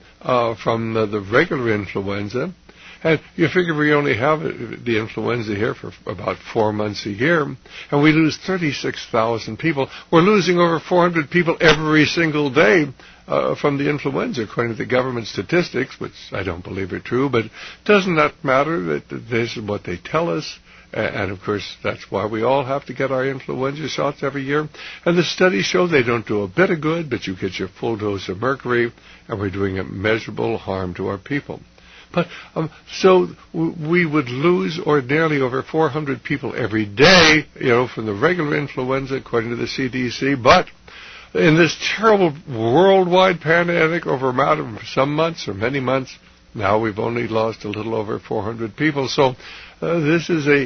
the regular influenza. And you figure we only have the influenza here for about 4 months a year, and we lose 36,000 people. We're losing over 400 people every single day from the influenza, according to the government statistics, which I don't believe are true, but doesn't that matter? That this is what they tell us. And, of course, that's why we all have to get our influenza shots every year. And the studies show they don't do a bit of good, but you get your full dose of mercury, and we're doing immeasurable harm to our people. But so we would lose ordinarily over 400 people every day, from the regular influenza, according to the CDC. But in this terrible worldwide pandemic over a matter of some months or many months, now we've only lost a little over 400 people. So this is a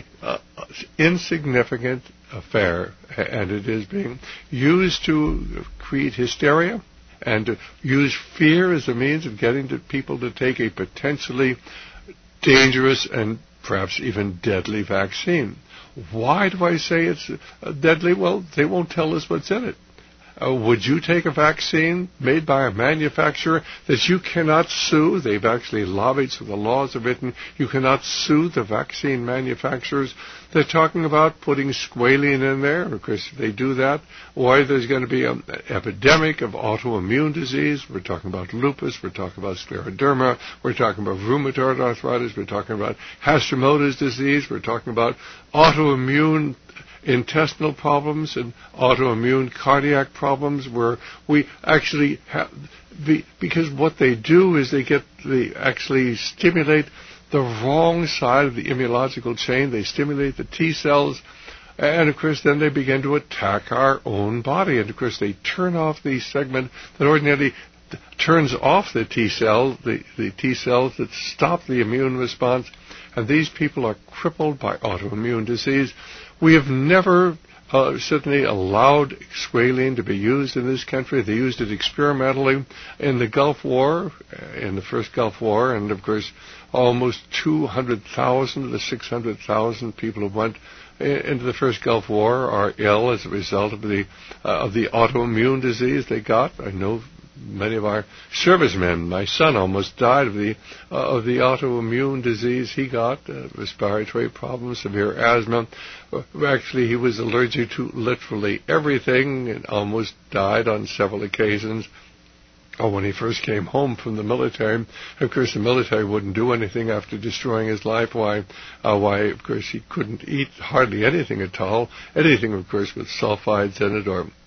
insignificant affair, and it is being used to create hysteria and to use fear as a means of getting people to take a potentially dangerous and perhaps even deadly vaccine. Why do I say it's deadly? Well, they won't tell us what's in it. Would you take a vaccine made by a manufacturer that you cannot sue? They've actually lobbied, so the laws are written. You cannot sue the vaccine manufacturers. They're talking about putting squalene in there. Of course, if they do that, why there's going to be an epidemic of autoimmune disease. We're talking about lupus. We're talking about scleroderma. We're talking about rheumatoid arthritis. We're talking about Hashimoto's disease. We're talking about autoimmune intestinal problems and autoimmune cardiac problems, where we actually have because what they do is they actually stimulate the wrong side of the immunological chain. They stimulate the T cells, and of course then they begin to attack our own body, and of course they turn off the segment that ordinarily turns off the T cells, the T cells that stop the immune response, and these people are crippled by autoimmune disease. We have never certainly allowed squalene to be used in this country. They used it experimentally in the Gulf War, in the first Gulf War, and of course almost 200,000 of the 600,000 people who went into the first Gulf War are ill as a result of the autoimmune disease they got. I know many of our servicemen. My son almost died of the autoimmune disease he got, respiratory problems, severe asthma. Actually, he was allergic to literally everything and almost died on several occasions. When he first came home from the military, of course, the military wouldn't do anything after destroying his life. Why, of course, he couldn't eat hardly anything at all. Anything, of course, with sulfides in it or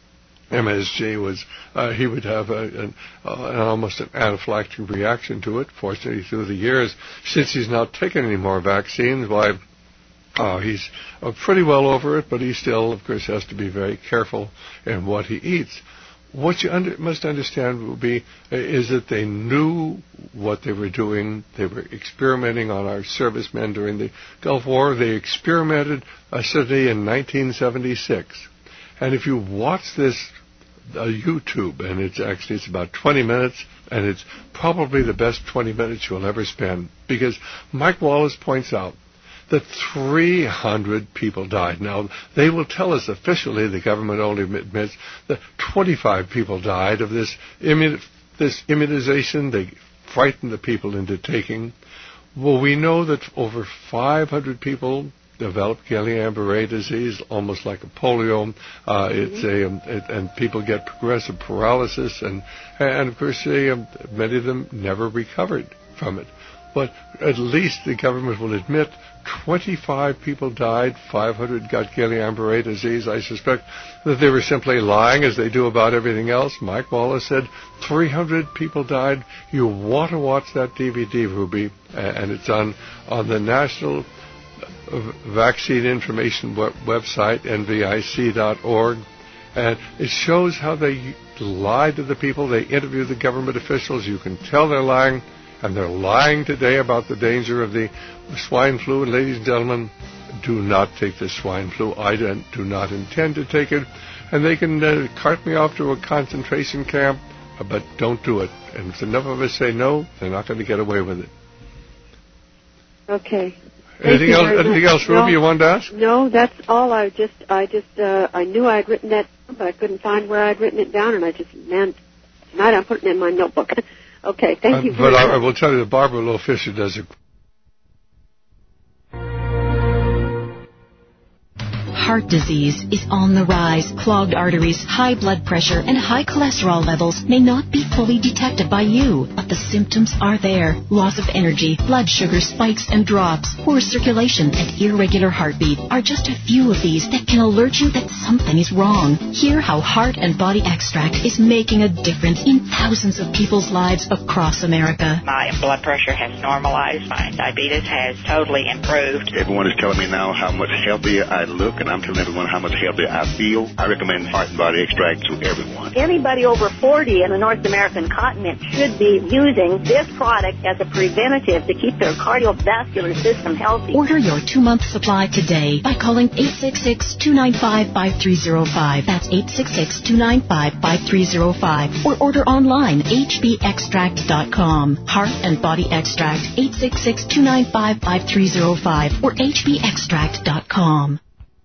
MSG was, he would have an almost an anaphylactic reaction to it. Fortunately, through the years, since he's not taken any more vaccines, why, he's pretty well over it, but he still, of course, has to be very careful in what he eats. What you must understand will be is that they knew what they were doing. They were experimenting on our servicemen during the Gulf War. They experimented certainly in 1976. And if you watch this YouTube, and it's about 20 minutes, and it's probably the best 20 minutes you'll ever spend, because Mike Wallace points out that 300 people died. Now, they will tell us officially, the government only admits, that 25 people died of this immunization. They frightened the people into taking. Well, we know that over 500 people develop Guillain-Barré disease, almost like a polio. And people get progressive paralysis, and of course, many of them never recovered from it. But at least the government will admit 25 people died, 500 got Guillain-Barré disease. I suspect that they were simply lying, as they do about everything else. Mike Wallace said 300 people died. You want to watch that DVD, Ruby, and it's on the National Vaccine Information website, nvic.org. And it shows how they lied to the people. They interview the government officials. You can tell they're lying. And they're lying today about the danger of the swine flu. And ladies and gentlemen, do not take the swine flu. I do not intend to take it. And they can cart me off to a concentration camp, but don't do it. And if enough of us say no, they're not going to get away with it. Okay. Anything else, Ruby, you wanted to ask? No, that's all. I knew I had written that, but I couldn't find where I'd written it down, and tonight I'm putting it in my notebook. Okay, thank you very much. But I will tell you that Barbara Lowe Fisher does a... Heart disease is on the rise. Clogged arteries, high blood pressure, and high cholesterol levels may not be fully detected by you, but the symptoms are there. Loss of energy, blood sugar spikes and drops, poor circulation, and irregular heartbeat are just a few of these that can alert you that something is wrong. Hear how Heart and Body Extract is making a difference in thousands of people's lives across America. My blood pressure has normalized. My diabetes has totally improved. Everyone is telling me now how much healthier I look, and I'm telling everyone how much healthier I feel. I recommend Heart and Body Extract to everyone. Anybody over 40 in the North American continent should be using this product as a preventative to keep their cardiovascular system healthy. Order your 2-month supply today by calling 866-295-5305. That's 866-295-5305. Or order online, hbextract.com. Heart and Body Extract, 866-295-5305 or hbextract.com.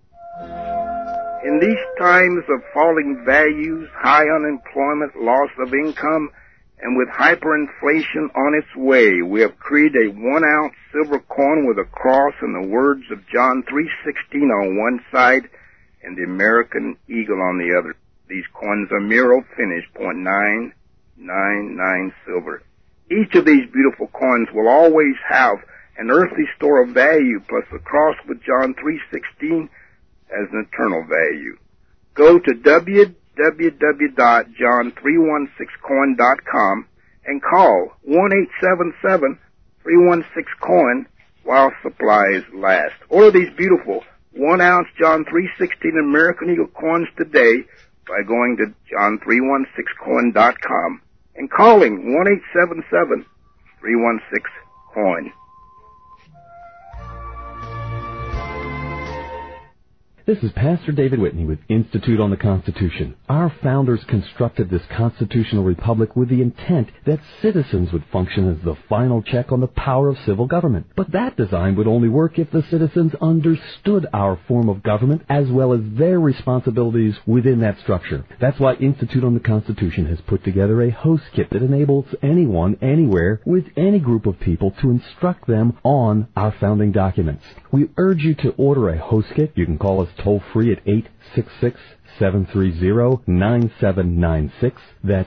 In these times of falling values, high unemployment, loss of income, and with hyperinflation on its way, we have created a 1-ounce silver coin with a cross and the words of John 3:16 on one side and the American eagle on the other. These coins are Miro finished, .999 silver. Each of these beautiful coins will always have an earthly store of value plus the cross with John 3:16 as an eternal value. Go to www.john316coin.com and call 1-877-316-COIN while supplies last. Order these beautiful 1-ounce John 3:16 American Eagle coins today by going to john316coin.com and calling 1-877-316-COIN. This is Pastor David Whitney with Institute on the Constitution. Our founders constructed this constitutional republic with the intent that citizens would function as the final check on the power of civil government. But that design would only work if the citizens understood our form of government as well as their responsibilities within that structure. That's why Institute on the Constitution has put together a host kit that enables anyone, anywhere, with any group of people to instruct them on our founding documents. We urge you to order a host kit. You can call us toll-free at 866-730-9796. That's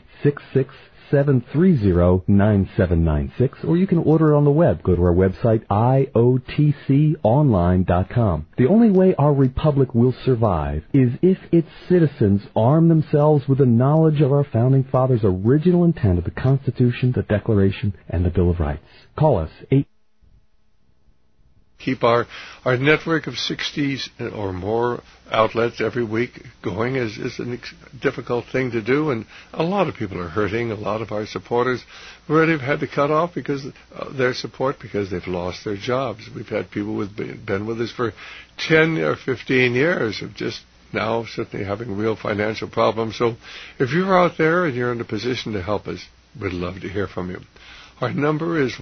866-730-9796. Or you can order it on the web. Go to our website, iotconline.com. The only way our republic will survive is if its citizens arm themselves with the knowledge of our founding fathers' original intent of the Constitution, the Declaration, and the Bill of Rights. Call us, Keep our network of 60 or more outlets every week going is a difficult thing to do, and a lot of people are hurting. A lot of our supporters already have had to cut off because their support because they've lost their jobs. We've had people who've been with us for 10 or 15 years who've just now certainly having real financial problems. So if you're out there and you're in a position to help us, we'd love to hear from you. Our number is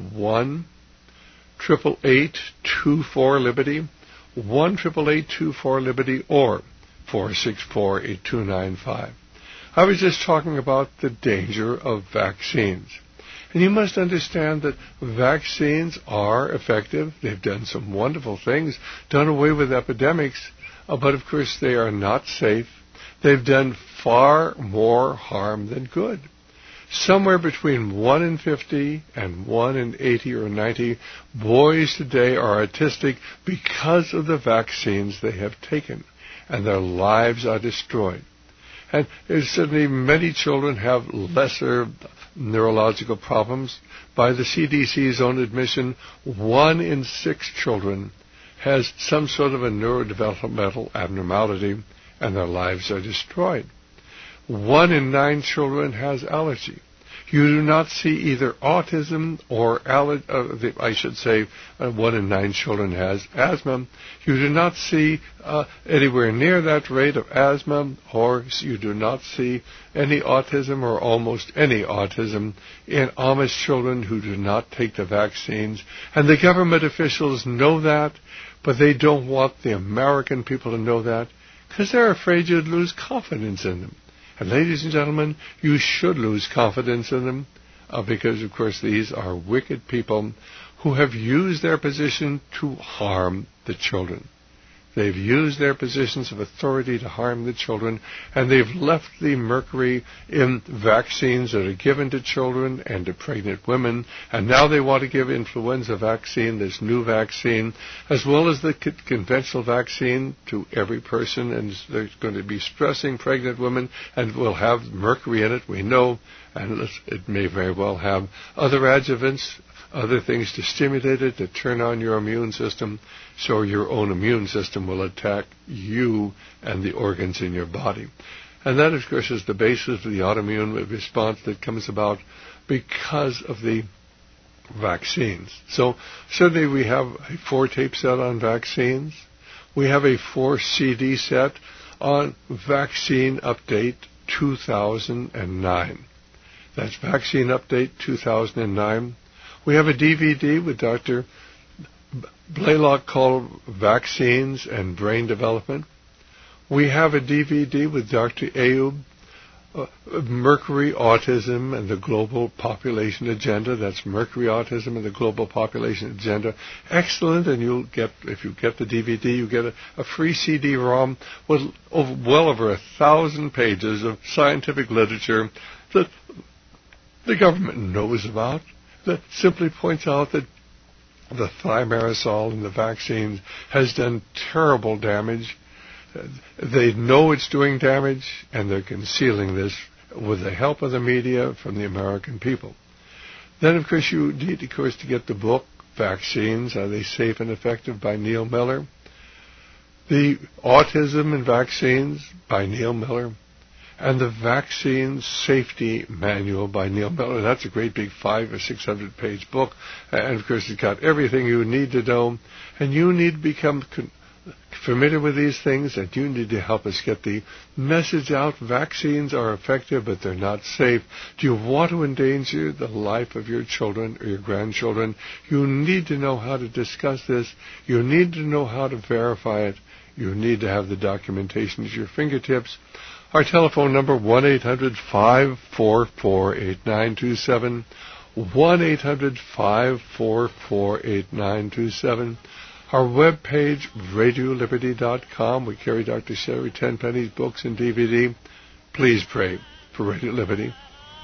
1-888-24-LIBERTY, 1-888-24-LIBERTY, or 464-8295. I was just talking about the danger of vaccines. And you must understand that vaccines are effective. They've done some wonderful things, done away with epidemics, but of course they are not safe. They've done far more harm than good. Somewhere between 1 in 50 and 1 in 80 or 90 boys today are autistic because of the vaccines they have taken, and their lives are destroyed. And certainly many children have lesser neurological problems. By the CDC's own admission, 1 in 6 children has some sort of a neurodevelopmental abnormality, and their lives are destroyed. 1 in 9 children has allergy. You do not see either autism or 1 in 9 children has asthma. You do not see anywhere near that rate of asthma, or you do not see any autism or almost any autism in Amish children who do not take the vaccines. And the government officials know that, but they don't want the American people to know that because they're afraid you'd lose confidence in them. And ladies and gentlemen, you should lose confidence in them because, of course, these are wicked people who have used their position to harm the children. They've used their positions of authority to harm the children, and they've left the mercury in vaccines that are given to children and to pregnant women, and now they want to give influenza vaccine, this new vaccine, as well as the conventional vaccine to every person, and they're going to be stressing pregnant women, and will have mercury in it, we know, and it may very well have other adjuvants, other things to stimulate it, to turn on your immune system, so your own immune system will attack you and the organs in your body. And that, of course, is the basis of the autoimmune response that comes about because of the vaccines. So certainly we have a 4-tape set on vaccines. We have a 4-CD set on Vaccine Update 2009. That's Vaccine Update 2009. We have a DVD with Dr. Blaylock called Vaccines and Brain Development. We have a DVD with Dr. Ayub, Mercury, Autism, and the Global Population Agenda. That's Mercury, Autism, and the Global Population Agenda. Excellent, and you'll get, if you get the DVD, you get a free CD-ROM with well over 1,000 pages of scientific literature that the government knows about, that simply points out that the thimerosal in the vaccine has done terrible damage. They know it's doing damage, and they're concealing this with the help of the media from the American people. Then, of course, you need, of course, to get the book, Vaccines, Are They Safe and Effective, by Neil Miller. The Autism and Vaccines by Neil Miller. And the Vaccine Safety Manual by Neil Miller. That's a great big 500 or 600 page book. And, of course, it's got everything you need to know. And you need to become familiar with these things, and you need to help us get the message out. Vaccines are effective, but they're not safe. Do you want to endanger the life of your children or your grandchildren? You need to know how to discuss this. You need to know how to verify it. You need to have the documentation at your fingertips. Our telephone number, 1-800-544-8927, 1-800-544-8927. our webpage, RadioLiberty.com. We carry Dr. Sherry Tenpenny's books and DVD. Please pray for Radio Liberty.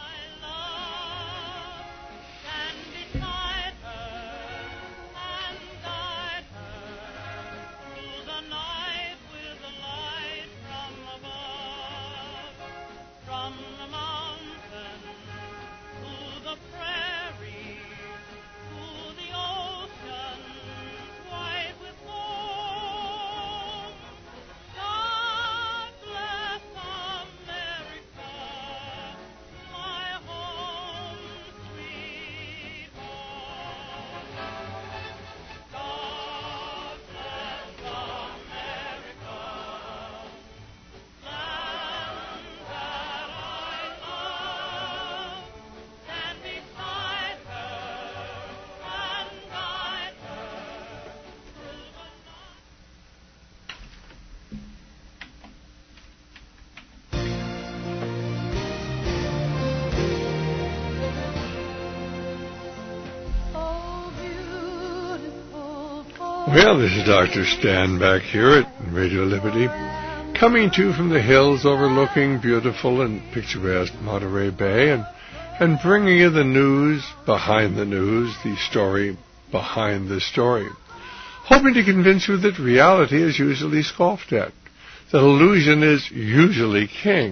Well, this is Dr. Stan back here at Radio Liberty, coming to you from the hills overlooking beautiful and picturesque Monterey Bay, and bringing you the news behind the news, the story behind the story, hoping to convince you that reality is usually scoffed at, that illusion is usually king.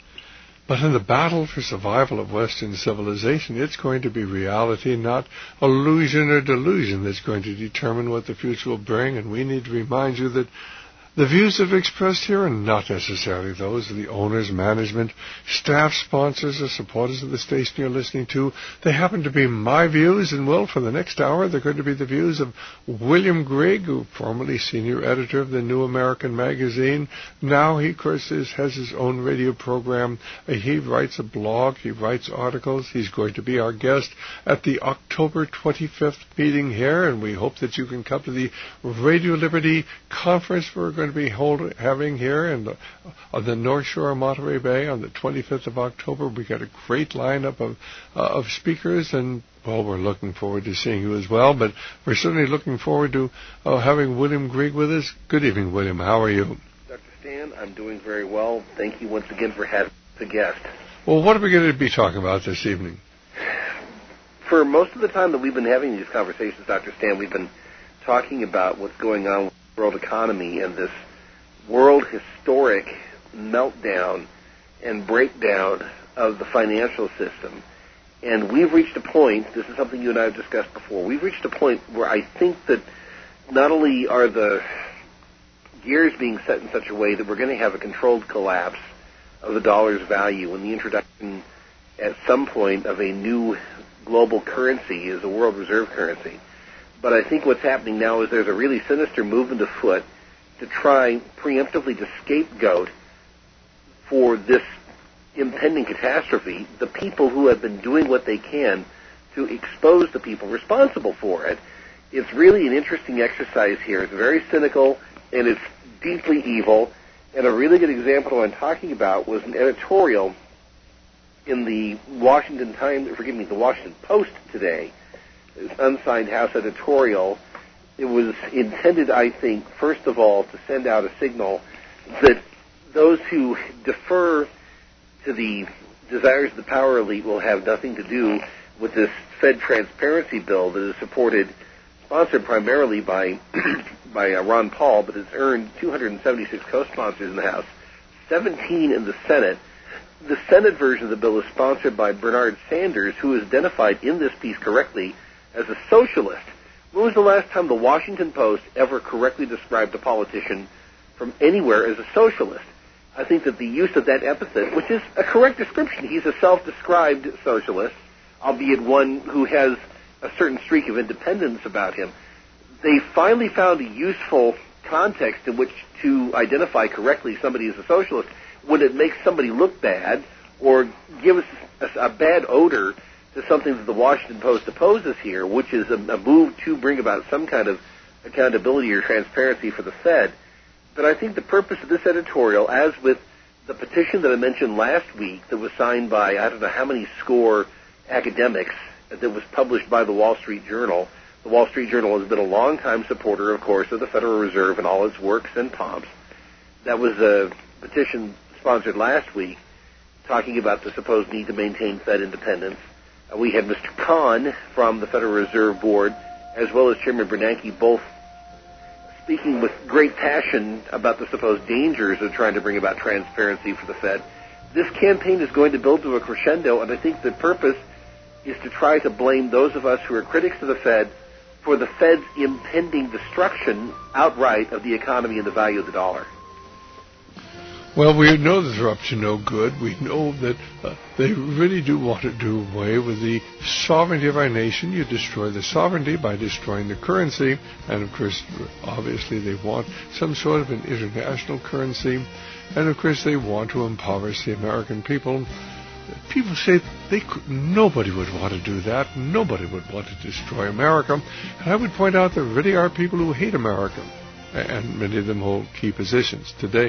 But in the battle for survival of Western civilization, it's going to be reality, not illusion or delusion, that's going to determine what the future will bring. And we need to remind you that the views I've expressed here are not necessarily those of the owners, management, staff, sponsors, or supporters of the station you're listening to. They happen to be my views, and well, for the next hour, they're going to be the views of William Grigg, who formerly senior editor of the New American Magazine. Now he, of course, has his own radio program. He writes a blog. He writes articles. He's going to be our guest at the October 25th meeting here, and we hope that you can come to the Radio Liberty conference we're going to be having here on the North Shore of Monterey Bay on the 25th of October. We got a great lineup of speakers, and well, we're looking forward to seeing you as well. But we're certainly looking forward to having William Grigg with us. Good evening, William. How are you? Dr. Stan, I'm doing very well. Thank you once again for having the guest. Well, what are we going to be talking about this evening? For most of the time that we've been having these conversations, Dr. Stan, we've been talking about what's going on with the world economy and this world historic meltdown and breakdown of the financial system. And we've reached a point, this is something you and I have discussed before, we've reached a point where I think that not only are the gears being set in such a way that we're going to have a controlled collapse of the dollar's value and the introduction at some point of a new global currency as a world reserve currency, but I think what's happening now is there's a really sinister movement afoot to try preemptively to scapegoat for this impending catastrophe the people who have been doing what they can to expose the people responsible for it. It's really an interesting exercise here. It's very cynical, and it's deeply evil, and a really good example of what I'm talking about was an editorial in the Washington Post today. It's an unsigned House editorial. It was intended, I think, first of all, to send out a signal that those who defer to the desires of the power elite will have nothing to do with this Fed transparency bill that is sponsored primarily by Ron Paul, but has earned 276 co-sponsors in the House, 17 in the Senate. The Senate version of the bill is sponsored by Bernard Sanders, who is identified in this piece correctly as a socialist. When was the last time the Washington Post ever correctly described a politician from anywhere as a socialist? I think that the use of that epithet, which is a correct description, he's a self-described socialist, albeit one who has a certain streak of independence about him. They finally found a useful context in which to identify correctly somebody as a socialist when it makes somebody look bad or gives a bad odor to something that the Washington Post opposes here, which is a move to bring about some kind of accountability or transparency for the Fed. But I think the purpose of this editorial, as with the petition that I mentioned last week that was signed by I don't know how many score academics that was published by the Wall Street Journal, The Wall Street Journal has been a longtime supporter, of course, of the Federal Reserve and all its works and pomps. That was a petition sponsored last week talking about the supposed need to maintain Fed independence. We had Mr. Kahn from the Federal Reserve Board, as well as Chairman Bernanke, both speaking with great passion about the supposed dangers of trying to bring about transparency for the Fed. This campaign is going to build to a crescendo, and I think the purpose is to try to blame those of us who are critics of the Fed for the Fed's impending destruction outright of the economy and the value of the dollar. Well, we know that they're up to no good. We know that they really do want to do away with the sovereignty of our nation. You destroy the sovereignty by destroying the currency. And, of course, obviously they want some sort of an international currency. And, of course, they want to impoverish the American people. People say nobody would want to do that. Nobody would want to destroy America. And I would point out there really are people who hate America. And many of them hold key positions today.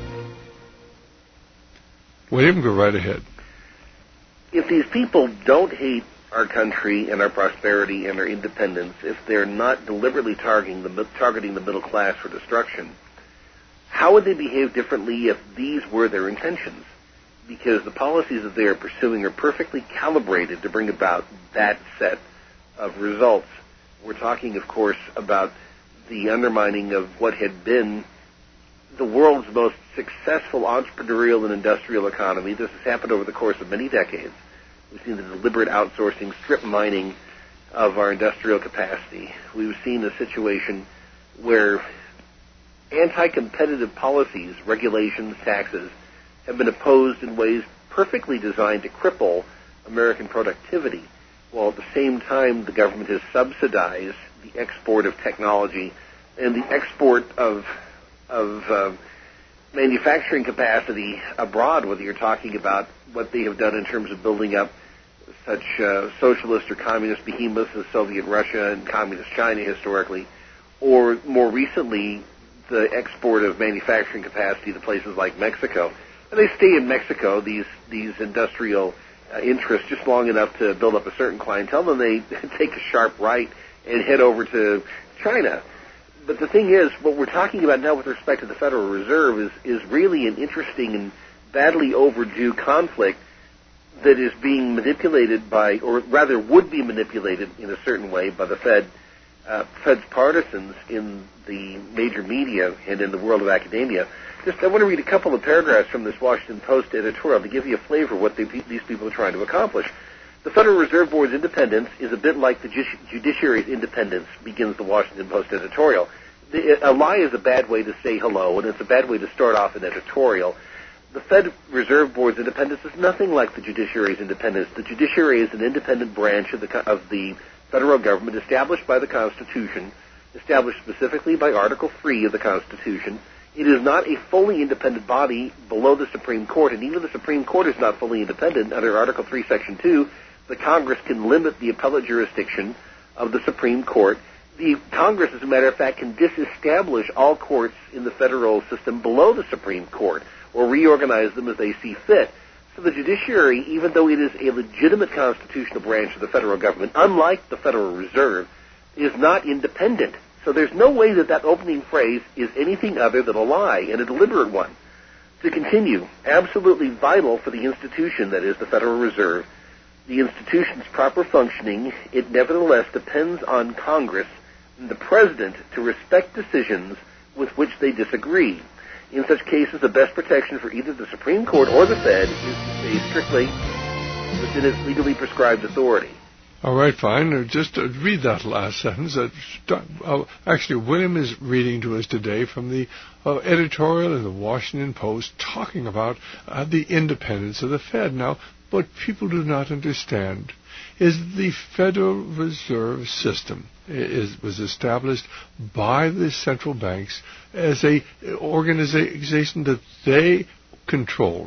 William, go right ahead. If these people don't hate our country and our prosperity and our independence, if they're not deliberately targeting the middle class for destruction, how would they behave differently if these were their intentions? Because the policies that they are pursuing are perfectly calibrated to bring about that set of results. We're talking, of course, about the undermining of what had been the world's most successful entrepreneurial and industrial economy. This has happened over the course of many decades. We've seen the deliberate outsourcing, strip mining of our industrial capacity. We've seen a situation where anti-competitive policies, regulations, taxes, have been opposed in ways perfectly designed to cripple American productivity, while at the same time the government has subsidized the export of technology and the export of manufacturing capacity abroad, whether you're talking about what they have done in terms of building up such socialist or communist behemoths as Soviet Russia and communist China historically, or more recently the export of manufacturing capacity to places like Mexico. And they stay in Mexico, these industrial interests, just long enough to build up a certain clientele, then they take a sharp right and head over to China. But the thing is, what we're talking about now with respect to the Federal Reserve is really an interesting and badly overdue conflict that is being manipulated by, or rather would be manipulated in a certain way by the Fed's partisans in the major media and in the world of academia. I want to read a couple of paragraphs from this Washington Post editorial to give you a flavor of what these people are trying to accomplish. The Federal Reserve Board's independence is a bit like the judiciary's independence, begins the Washington Post editorial. A lie is a bad way to say hello, and it's a bad way to start off an editorial. The Fed Reserve Board's independence is nothing like the judiciary's independence. The judiciary is an independent branch of the federal government established by the Constitution, established specifically by Article 3 of the Constitution. It is not a fully independent body below the Supreme Court, and even the Supreme Court is not fully independent. Under Article 3, Section 2, the Congress can limit the appellate jurisdiction of the Supreme Court. The Congress, as a matter of fact, can disestablish all courts in the federal system below the Supreme Court or reorganize them as they see fit. So the judiciary, even though it is a legitimate constitutional branch of the federal government, unlike the Federal Reserve, is not independent. So there's no way that opening phrase is anything other than a lie, and a deliberate one. To continue, absolutely vital for the institution that is the Federal Reserve, the institution's proper functioning, it nevertheless depends on Congress and the President to respect decisions with which they disagree. In such cases, the best protection for either the Supreme Court or the Fed is to stay strictly within its legally prescribed authority. All right, fine. Just read that last sentence. Actually, William is reading to us today from the editorial in the Washington Post talking about the independence of the Fed. Now, what people do not understand is the Federal Reserve System was established by the central banks as a organization that they controlled.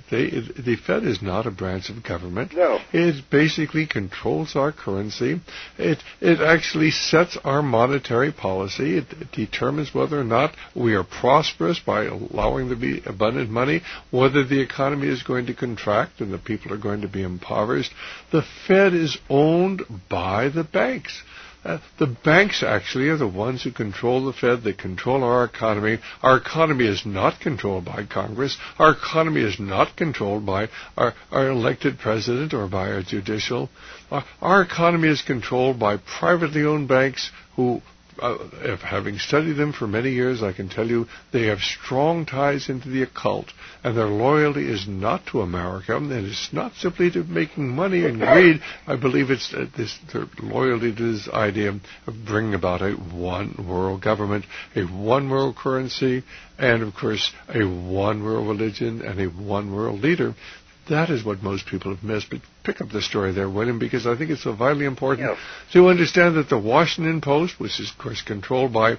The Fed is not a branch of government. No. It basically controls our currency. It actually sets our monetary policy. It determines whether or not we are prosperous by allowing there to be abundant money, whether the economy is going to contract and the people are going to be impoverished. The Fed is owned by the banks. The banks actually are the ones who control the Fed. They control our economy. Our economy is not controlled by Congress. Our economy is not controlled by our elected president or by our judicial. Our economy is controlled by privately owned banks who, having studied them for many years, I can tell you they have strong ties into the occult, and their loyalty is not to America, and it's not simply to making money and greed. I believe it's their loyalty to this idea of bringing about a one world government, a one world currency, and of course a one world religion and a one world leader. That is what most people have missed. But pick up the story there, William, because I think it's so vitally important to understand that the Washington Post, which is, of course, controlled by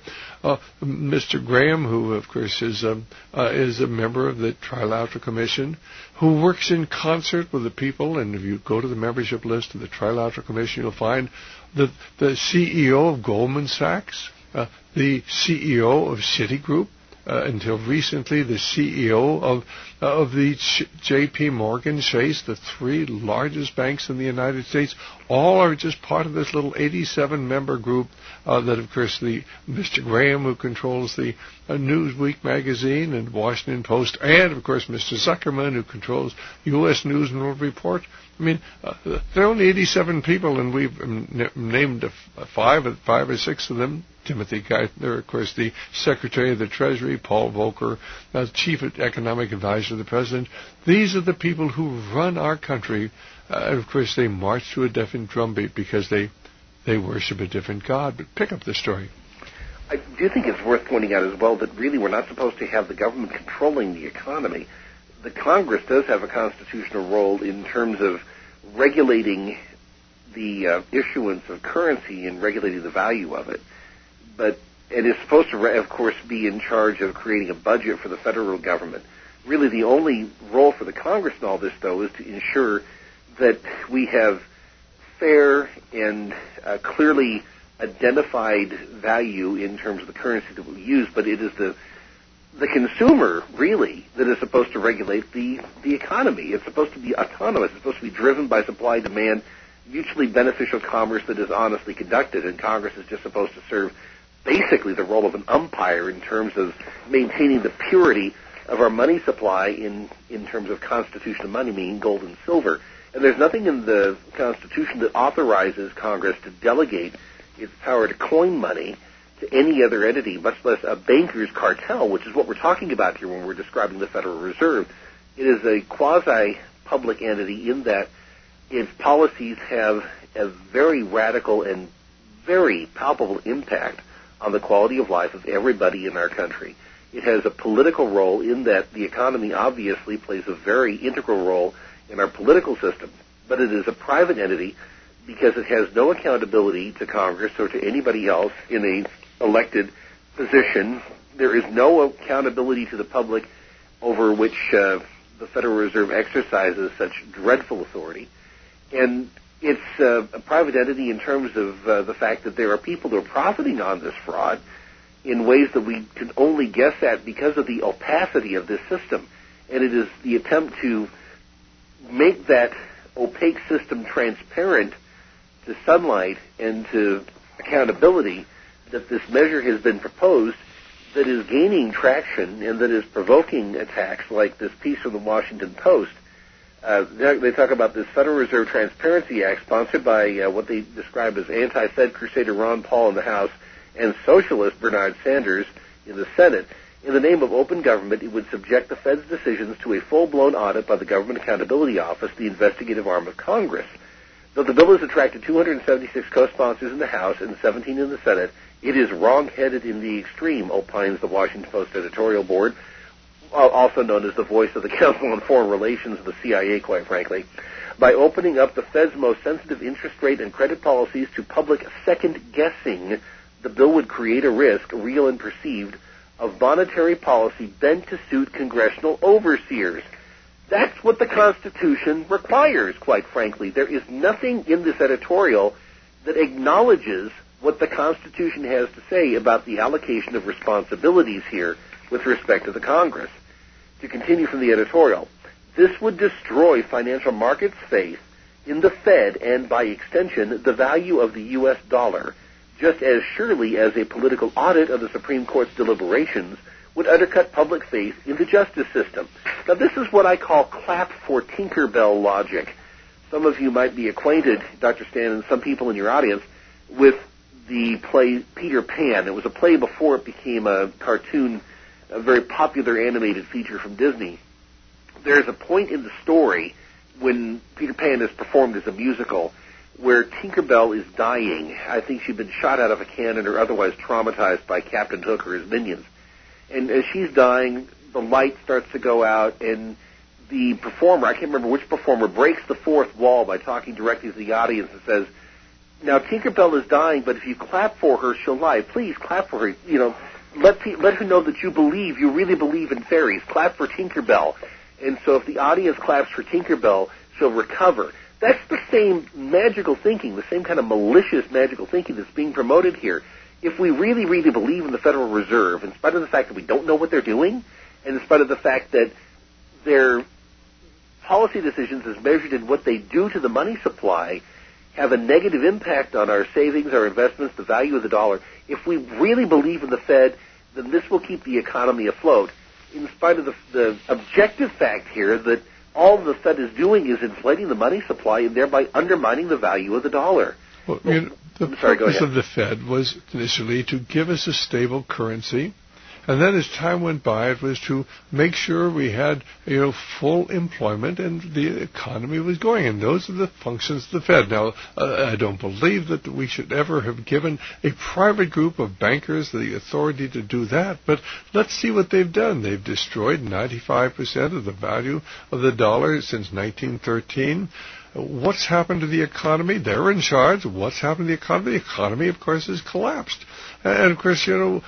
Mr. Graham, who, of course, is a member of the Trilateral Commission, who works in concert with the people. And if you go to the membership list of the Trilateral Commission, you'll find that the CEO of Goldman Sachs, the CEO of Citigroup, until recently, the CEO of the J.P. Morgan Chase, the three largest banks in the United States, all are just part of this little 87-member group that, of course, Mr. Graham, who controls the Newsweek magazine and Washington Post, and, of course, Mr. Zuckerman, who controls U.S. News and World Report. I mean, there are only 87 people, and we've named five or six of them. Timothy Geithner, of course, the Secretary of the Treasury, Paul Volcker, Chief Economic Advisor of the President. These are the people who run our country. And, of course, they march to a different drumbeat because they worship a different God. But pick up the story. I do think it's worth pointing out as well that really we're not supposed to have the government controlling the economy. The Congress does have a constitutional role in terms of regulating the issuance of currency and regulating the value of it. But it is supposed to, of course, be in charge of creating a budget for the federal government. Really, the only role for the Congress in all this, though, is to ensure that we have fair and clearly identified value in terms of the currency that we use. But it is the consumer, really, that is supposed to regulate the economy. It's supposed to be autonomous. It's supposed to be driven by supply, demand, mutually beneficial commerce that is honestly conducted. And Congress is just supposed to serve basically the role of an umpire in terms of maintaining the purity of our money supply in terms of constitution of money, meaning gold and silver. And there's nothing in the Constitution that authorizes Congress to delegate its power to coin money to any other entity, much less a banker's cartel, which is what we're talking about here when we're describing the Federal Reserve. It is a quasi-public entity in that its policies have a very radical and very palpable impact on the quality of life of everybody in our country. It has a political role in that the economy obviously plays a very integral role in our political system, but it is a private entity because it has no accountability to Congress or to anybody else in an elected position. There is no accountability to the public over which the Federal Reserve exercises such dreadful authority. And it's a private entity in terms of the fact that there are people who are profiting on this fraud in ways that we can only guess at because of the opacity of this system. And it is the attempt to make that opaque system transparent to sunlight and to accountability that this measure has been proposed that is gaining traction and that is provoking attacks like this piece from the Washington Post. They talk about this Federal Reserve Transparency Act sponsored by what they describe as anti-Fed crusader Ron Paul in the House and socialist Bernard Sanders in the Senate. In the name of open government, it would subject the Fed's decisions to a full-blown audit by the Government Accountability Office, the investigative arm of Congress. Though the bill has attracted 276 co-sponsors in the House and 17 in the Senate, it is wrong-headed in the extreme, opines the Washington Post editorial board, also known as the voice of the Council on Foreign Relations of the CIA, quite frankly. By opening up the Fed's most sensitive interest rate and credit policies to public second-guessing, the bill would create a risk, real and perceived, of monetary policy bent to suit congressional overseers. That's what the Constitution requires, quite frankly. There is nothing in this editorial that acknowledges what the Constitution has to say about the allocation of responsibilities here with respect to the Congress. To continue from the editorial, this would destroy financial markets' faith in the Fed and, by extension, the value of the U.S. dollar, just as surely as a political audit of the Supreme Court's deliberations would undercut public faith in the justice system. Now, this is what I call clap for Tinkerbell logic. Some of you might be acquainted, Dr. Stan, and some people in your audience, with the play Peter Pan. It was a play before it became a cartoon, a very popular animated feature from Disney. There's a point in the story when Peter Pan is performed as a musical where Tinkerbell is dying. I think she'd been shot out of a cannon or otherwise traumatized by Captain Hook or his minions. And as she's dying, the light starts to go out, and the performer, I can't remember which performer, breaks the fourth wall by talking directly to the audience and says, "Now Tinkerbell is dying, but if you clap for her, she'll live. Please clap for her. You know, let her know that you really believe in fairies. Clap for Tinkerbell." And so if the audience claps for Tinkerbell, she'll recover. That's the same magical thinking, the same kind of malicious magical thinking that's being promoted here. If we really, really believe in the Federal Reserve, in spite of the fact that we don't know what they're doing, and in spite of the fact that their policy decisions as measured in what they do to the money supply have a negative impact on our savings, our investments, the value of the dollar, if we really believe in the Fed, then this will keep the economy afloat, in spite of the objective fact here that all the Fed is doing is inflating the money supply and thereby undermining the value of the dollar. Well, the purpose of the Fed was initially to give us a stable currency, and then as time went by, it was to make sure we had, full employment and the economy was going. And those are the functions of the Fed. Now, I don't believe that we should ever have given a private group of bankers the authority to do that. But let's see what they've done. They've destroyed 95% of the value of the dollar since 1913. What's happened to the economy? They're in charge. What's happened to the economy? The economy, of course, has collapsed. And, of course,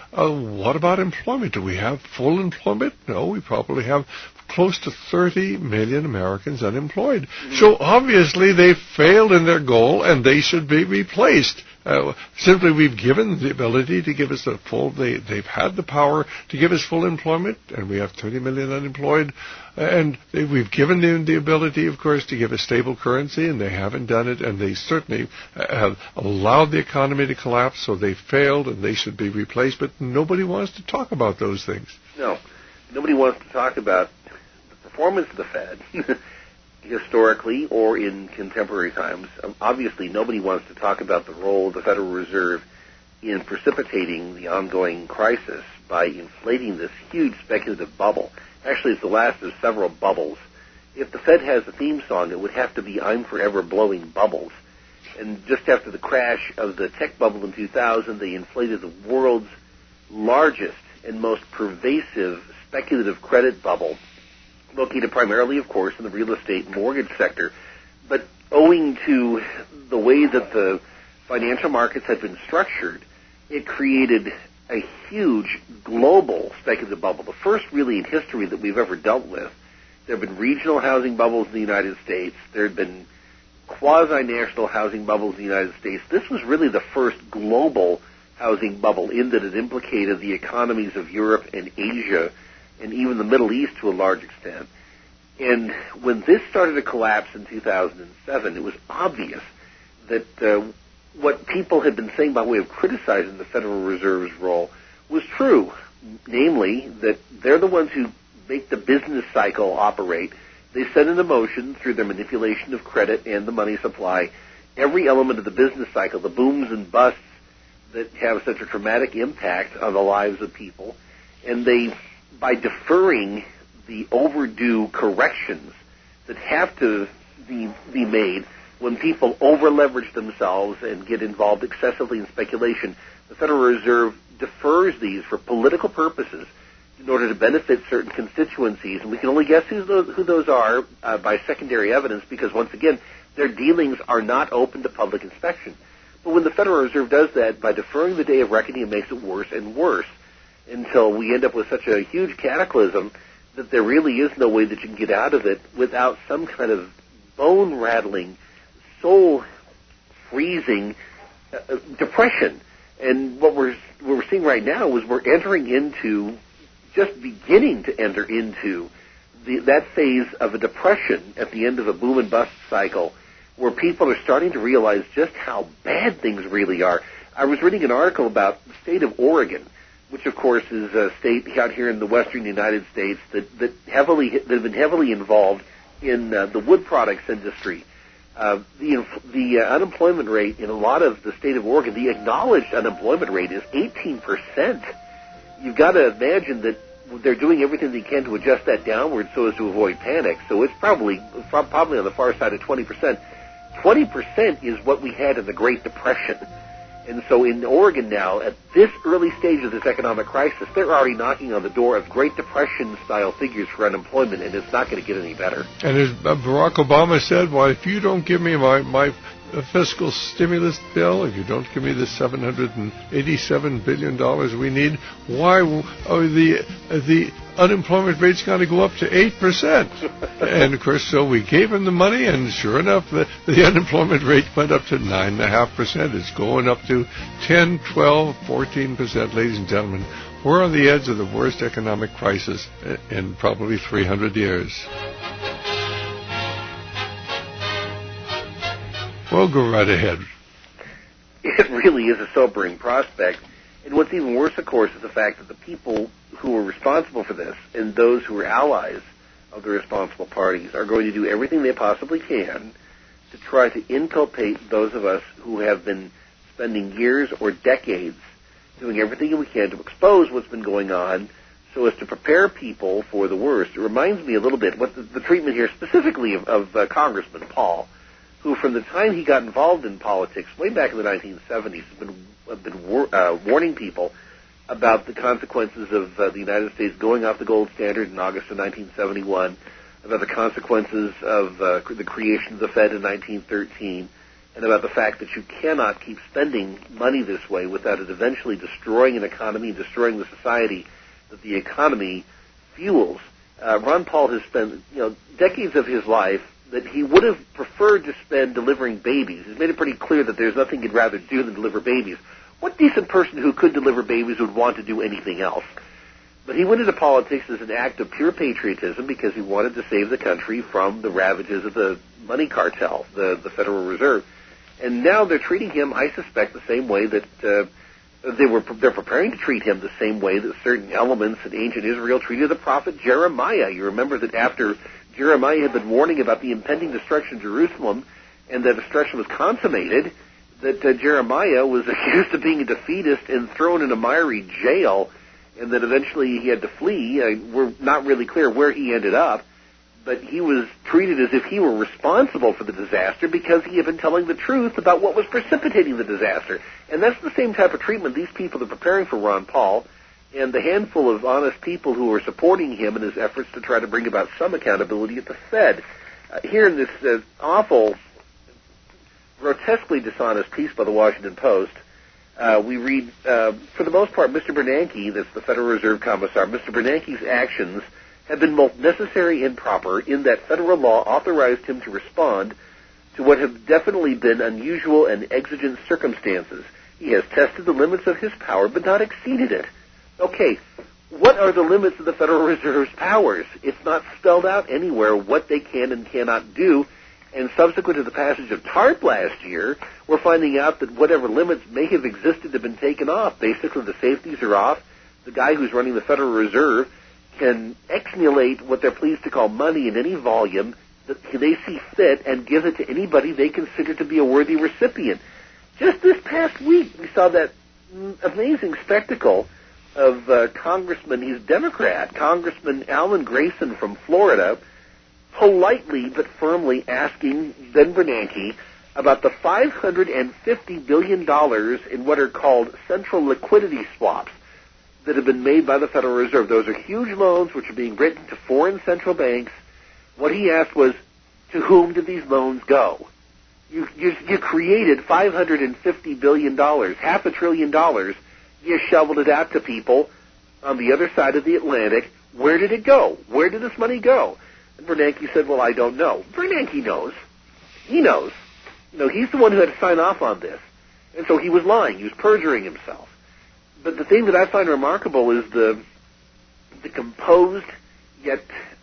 what about employment? Do we have full employment? No, we probably have close to 30 million Americans unemployed. Mm-hmm. So, obviously, they failed in their goal, and they should be replaced. Simply, we've given the ability to give us they've had the power to give us full employment, and we have 30 million unemployed. And we've given them the ability, of course, to give a stable currency, and they haven't done it, and they certainly have allowed the economy to collapse, so they failed, and they should be replaced. But nobody wants to talk about those things. No. Nobody wants to talk about the performance of the Fed, historically or in contemporary times. Obviously, nobody wants to talk about the role of the Federal Reserve in precipitating the ongoing crisis by inflating this huge speculative bubble. Actually, it's the last of several bubbles. If the Fed has a theme song, it would have to be "I'm Forever Blowing Bubbles." And just after the crash of the tech bubble in 2000, they inflated the world's largest and most pervasive speculative credit bubble, located primarily, of course, in the real estate and mortgage sector. But owing to the way that the financial markets had been structured, it created a huge global speculative bubble, the first really in history that we've ever dealt with. There have been regional housing bubbles in the United States. There had been quasi-national housing bubbles in the United States. This was really the first global housing bubble in that it implicated the economies of Europe and Asia and even the Middle East to a large extent. And when this started to collapse in 2007, it was obvious that what people had been saying by way of criticizing the Federal Reserve's role was true, namely that they're the ones who make the business cycle operate. They set into motion, through their manipulation of credit and the money supply, every element of the business cycle, the booms and busts that have such a dramatic impact on the lives of people. And they, by deferring the overdue corrections that have to be made when people over-leverage themselves and get involved excessively in speculation, the Federal Reserve defers these for political purposes in order to benefit certain constituencies. And we can only guess who those are by secondary evidence because, once again, their dealings are not open to public inspection. But when the Federal Reserve does that, by deferring the day of reckoning, it makes it worse and worse until we end up with such a huge cataclysm that there really is no way that you can get out of it without some kind of bone-rattling, soul-freezing depression. And what we're seeing right now is we're entering into, just beginning to enter into, that phase of a depression at the end of a boom and bust cycle where people are starting to realize just how bad things really are. I was reading an article about the state of Oregon, which of course is a state out here in the western United States that have been heavily involved in the wood products industry. The unemployment rate in a lot of the state of Oregon, the acknowledged unemployment rate is 18%. You've got to imagine that they're doing everything they can to adjust that downward so as to avoid panic. So it's probably on the far side of 20%. 20% is what we had in the Great Depression. And so in Oregon now, at this early stage of this economic crisis, they're already knocking on the door of Great Depression-style figures for unemployment, and it's not going to get any better. And as Barack Obama said, well, if you don't give me my fiscal stimulus bill, if you don't give me the $787 billion we need, why the unemployment rate's going to go up to 8%. And, of course, so we gave him the money, and sure enough, the unemployment rate went up to 9.5%. It's going up to 10, 12, 14%, ladies and gentlemen. We're on the edge of the worst economic crisis in probably 300 years. Well, go right ahead. It really is a sobering prospect. And what's even worse, of course, is the fact that the people who are responsible for this and those who are allies of the responsible parties are going to do everything they possibly can to try to inculpate those of us who have been spending years or decades doing everything we can to expose what's been going on so as to prepare people for the worst. It reminds me a little bit what the treatment here specifically of Congressman Paul, who from the time he got involved in politics way back in the 1970s has been warning people about the consequences of the United States going off the gold standard in August of 1971, about the consequences of the creation of the Fed in 1913, and about the fact that you cannot keep spending money this way without it eventually destroying an economy, destroying the society that the economy fuels. Ron Paul has spent decades of his life that he would have preferred to spend delivering babies. He's made it pretty clear that there's nothing he'd rather do than deliver babies. What decent person who could deliver babies would want to do anything else? But he went into politics as an act of pure patriotism because he wanted to save the country from the ravages of the money cartel, the Federal Reserve. And now they're treating him, I suspect, the same way that they're preparing to treat him the same way that certain elements in ancient Israel treated the prophet Jeremiah. You remember that after Jeremiah had been warning about the impending destruction of Jerusalem, and that destruction was consummated, that Jeremiah was accused of being a defeatist and thrown in a miry jail, and that eventually he had to flee. We're not really clear where he ended up, but he was treated as if he were responsible for the disaster because he had been telling the truth about what was precipitating the disaster. And that's the same type of treatment these people are preparing for Ron Paul, and the handful of honest people who are supporting him in his efforts to try to bring about some accountability at the Fed. Here in this awful, grotesquely dishonest piece by the Washington Post, we read, for the most part, Mr. Bernanke, that's the Federal Reserve Commissar, Mr. Bernanke's actions have been both necessary and proper in that federal law authorized him to respond to what have definitely been unusual and exigent circumstances. He has tested the limits of his power but not exceeded it. Okay, what are the limits of the Federal Reserve's powers? It's not spelled out anywhere what they can and cannot do. And subsequent to the passage of TARP last year, we're finding out that whatever limits may have existed have been taken off. Basically, the safeties are off. The guy who's running the Federal Reserve can exmulate what they're pleased to call money in any volume that they see fit and give it to anybody they consider to be a worthy recipient. Just this past week, we saw that amazing spectacle of Congressman, he's a Democrat, Congressman Alan Grayson from Florida, politely but firmly asking Ben Bernanke about the $550 billion in what are called central liquidity swaps that have been made by the Federal Reserve. Those are huge loans which are being written to foreign central banks. What he asked was, to whom did these loans go? You created $550 billion, $500 billion. You shoveled it out to people on the other side of the Atlantic. Where did it go? Where did this money go? And Bernanke said, well, I don't know. Bernanke knows. He knows. He's the one who had to sign off on this. And so he was lying. He was perjuring himself. But the thing that I find remarkable is the composed yet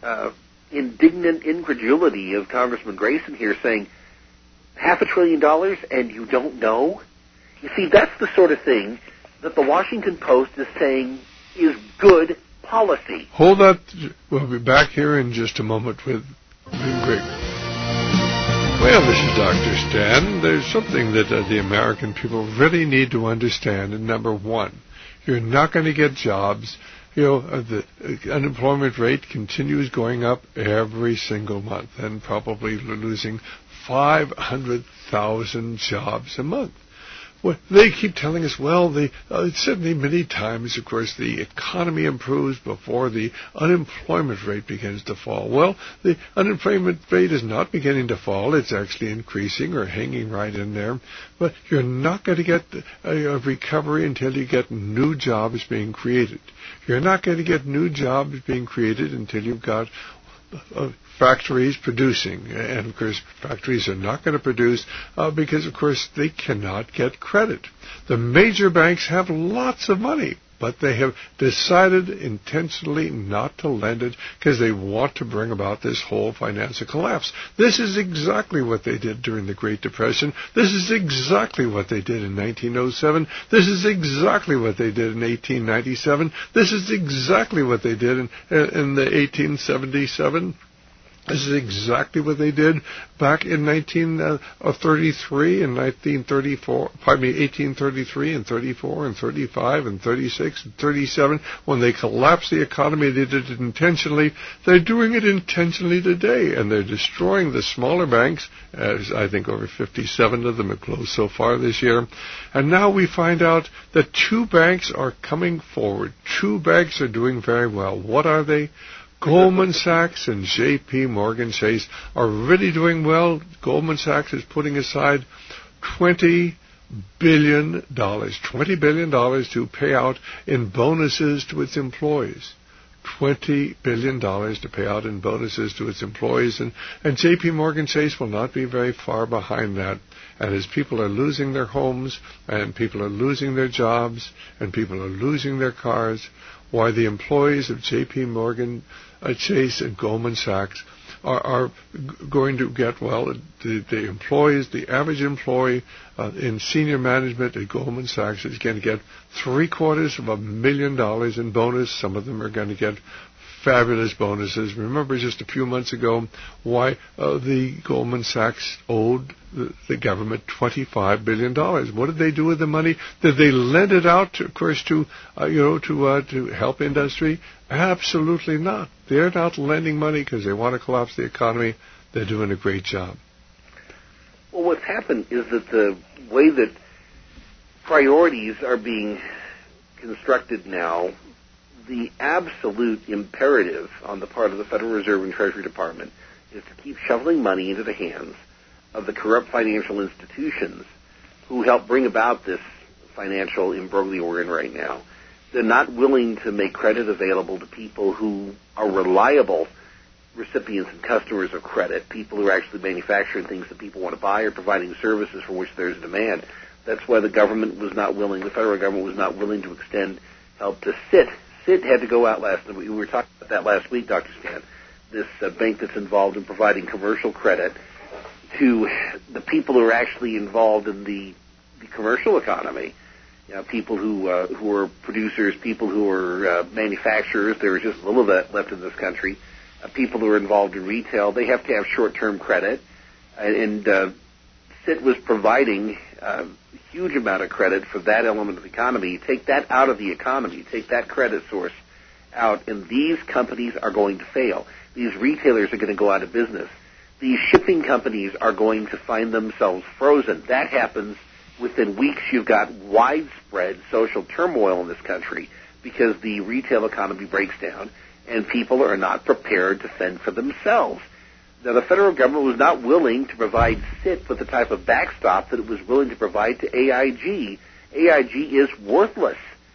indignant incredulity of Congressman Grayson here saying, $500 billion and you don't know? You see, that's the sort of thing that the Washington Post is saying is good policy. Hold that. We'll be back here in just a moment with Greg. Well, this is Dr. Stan. There's something that the American people really need to understand. And number one, you're not going to get jobs. The unemployment rate continues going up every single month and probably losing 500,000 jobs a month. Well, they keep telling us, certainly many times, of course, the economy improves before the unemployment rate begins to fall. Well, the unemployment rate is not beginning to fall. It's actually increasing or hanging right in there. But you're not going to get a recovery until you get new jobs being created. You're not going to get new jobs being created until you've got factories producing. And, of course, factories are not going to produce because, of course, they cannot get credit. The major banks have lots of money, but they have decided intentionally not to lend it because they want to bring about this whole financial collapse. This is exactly what they did during the Great Depression. This is exactly what they did in 1907. This is exactly what they did in 1897. This is exactly what they did in the 1877. This is exactly what they did back in 1833 and 1833 and 34 and 35 and 36 and 37. When they collapsed the economy, they did it intentionally. They're doing it intentionally today, and they're destroying the smaller banks, as I think over 57 of them have closed so far this year. And now we find out that two banks are coming forward. Two banks are doing very well. What are they? Goldman Sachs and J.P. Morgan Chase are really doing well. Goldman Sachs is putting aside $20 billion to pay out in bonuses to its employees. $20 billion to pay out in bonuses to its employees. And J.P. Morgan Chase will not be very far behind that. And as people are losing their homes, and people are losing their jobs, and people are losing their cars, why the employees of J.P. Morgan Chase and Goldman Sachs are going to get, the employees, the average employee in senior management at Goldman Sachs is going to get $750,000 in bonus. Some of them are going to get fabulous bonuses. Remember just a few months ago why the Goldman Sachs owed the government $25 billion. What did they do with the money? Did they lend it out, to help industry? Absolutely not. They're not lending money because they want to collapse the economy. They're doing a great job. Well, what's happened is that the way that priorities are being constructed now, the absolute imperative on the part of the Federal Reserve and Treasury Department is to keep shoveling money into the hands of the corrupt financial institutions who help bring about this financial imbroglio we're in right now. They're not willing to make credit available to people who are reliable recipients and customers of credit, people who are actually manufacturing things that people want to buy or providing services for which there's demand. That's why the federal government was not willing to extend help to CIT. CIT had to go out last, we were talking about that last week, Dr. Stan, this bank that's involved in providing commercial credit to the people who are actually involved in the commercial economy. People who are producers, people who are manufacturers. There is just a little of that left in this country. People who are involved in retail, they have to have short-term credit. And CIT was providing a huge amount of credit for that element of the economy. You take that out of the economy, you take that credit source out, and these companies are going to fail. These retailers are going to go out of business. These shipping companies are going to find themselves frozen. That happens within weeks. You've got widespread social turmoil in this country because the retail economy breaks down and people are not prepared to fend for themselves. Now, the federal government was not willing to provide CIT with the type of backstop that it was willing to provide to AIG. AIG is worthless.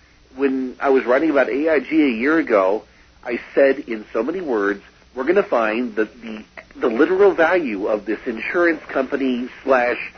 When I was writing about AIG a year ago, I said in so many words, we're going to find that the literal value of this insurance company /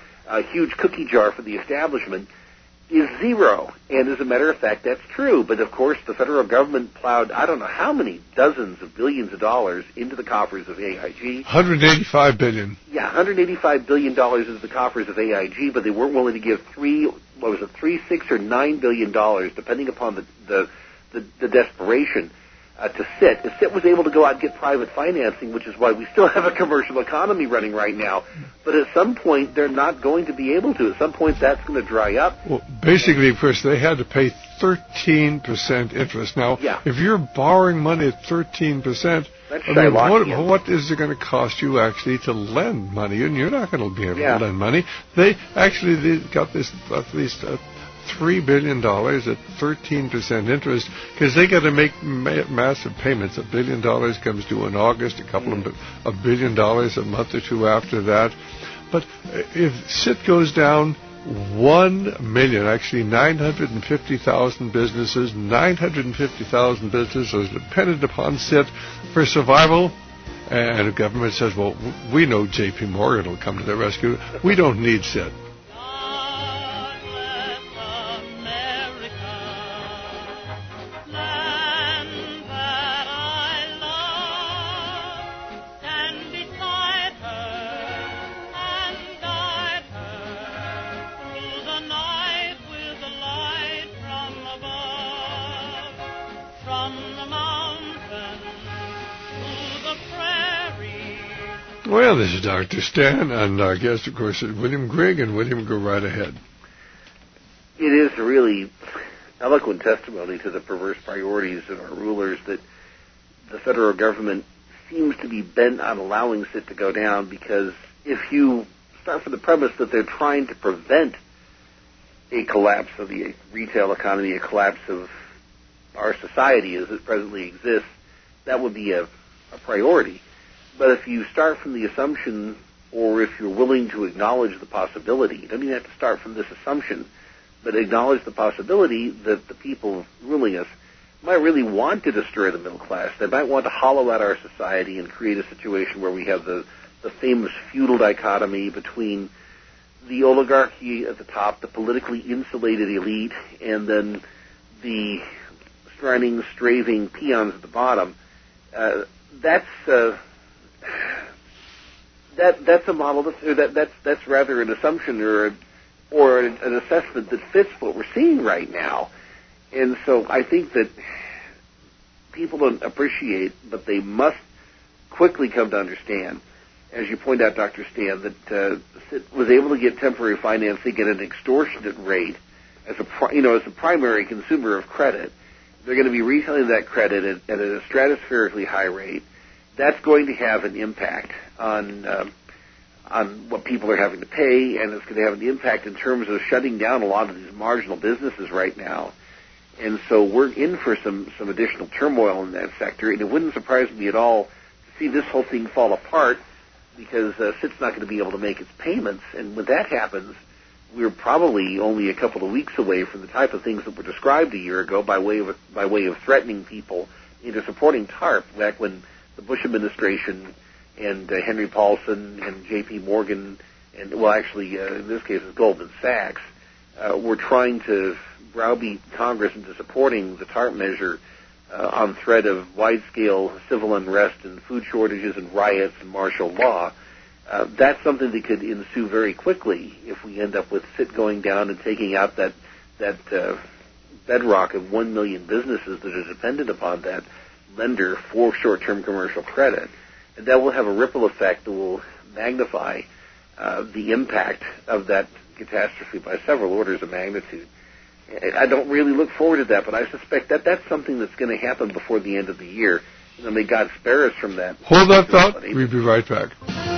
huge cookie jar for the establishment is zero. And as a matter of fact, that's true. But of course, the federal government plowed I don't know how many dozens of billions of dollars into the coffers of AIG. $185 billion. Yeah, $185 billion into the coffers of AIG, but they weren't willing to give $3 what was it, $3, $6, or $9 billion, depending upon the desperation, to SIT. If SIT was able to go out and get private financing, which is why we still have a commercial economy running right now, but at some point they're not going to be able to. At some point that's going to dry up. Well, basically, first they had to pay 13% interest. Now, if you're borrowing money at 13%, what is it going to cost you actually to lend money? And you're not going to be able to lend money. They got this at least $3 billion at 13% interest because they got to make massive payments. $1 billion comes due in August, $1 billion a month or two after that. But if SIT goes down, 1 million, actually 950,000 businesses, 950,000 businesses are dependent upon SIT for survival. And the government says, well, we know J.P. Morgan will come to their rescue. We don't need SIT. Well, this is Dr. Stan, and our guest, of course, is William Grigg, and William, go right ahead. It is a really eloquent testimony to the perverse priorities of our rulers that the federal government seems to be bent on allowing SIT to go down, because if you start from the premise that they're trying to prevent a collapse of the retail economy, a collapse of our society as it presently exists, that would be a priority. But if you start from the assumption, or if you're willing to acknowledge the possibility, you don't even have to start from this assumption, but acknowledge the possibility that the people ruling us might really want to destroy the middle class. They might want to hollow out our society and create a situation where we have the famous feudal dichotomy between the oligarchy at the top, the politically insulated elite, and then the striving peons at the bottom. That's a model that's rather an assumption or an assessment that fits what we're seeing right now. And so I think that people don't appreciate, but they must quickly come to understand, as you point out, Dr. Stan, that SIT was able to get temporary financing at an extortionate rate as a primary consumer of credit. They're going to be retailing that credit at a stratospherically high rate. That's going to have an impact on what people are having to pay, and it's going to have an impact in terms of shutting down a lot of these marginal businesses right now. And so we're in for some additional turmoil in that sector, and it wouldn't surprise me at all to see this whole thing fall apart, because SIT's not going to be able to make its payments. And when that happens, we're probably only a couple of weeks away from the type of things that were described a year ago by way of threatening people into supporting TARP, back when the Bush administration and Henry Paulson and J.P. Morgan, and in this case it's Goldman Sachs, were trying to browbeat Congress into supporting the TARP measure on threat of wide-scale civil unrest and food shortages and riots and martial law. That's something that could ensue very quickly if we end up with SIT going down and taking out that bedrock of 1 million businesses that are dependent upon that lender for short-term commercial credit. And that will have a ripple effect that will magnify the impact of that catastrophe by several orders of magnitude. I don't really look forward to that, but I suspect that that's something that's going to happen before the end of the year. And may God spare us from that. Hold that thought. We'll be right back.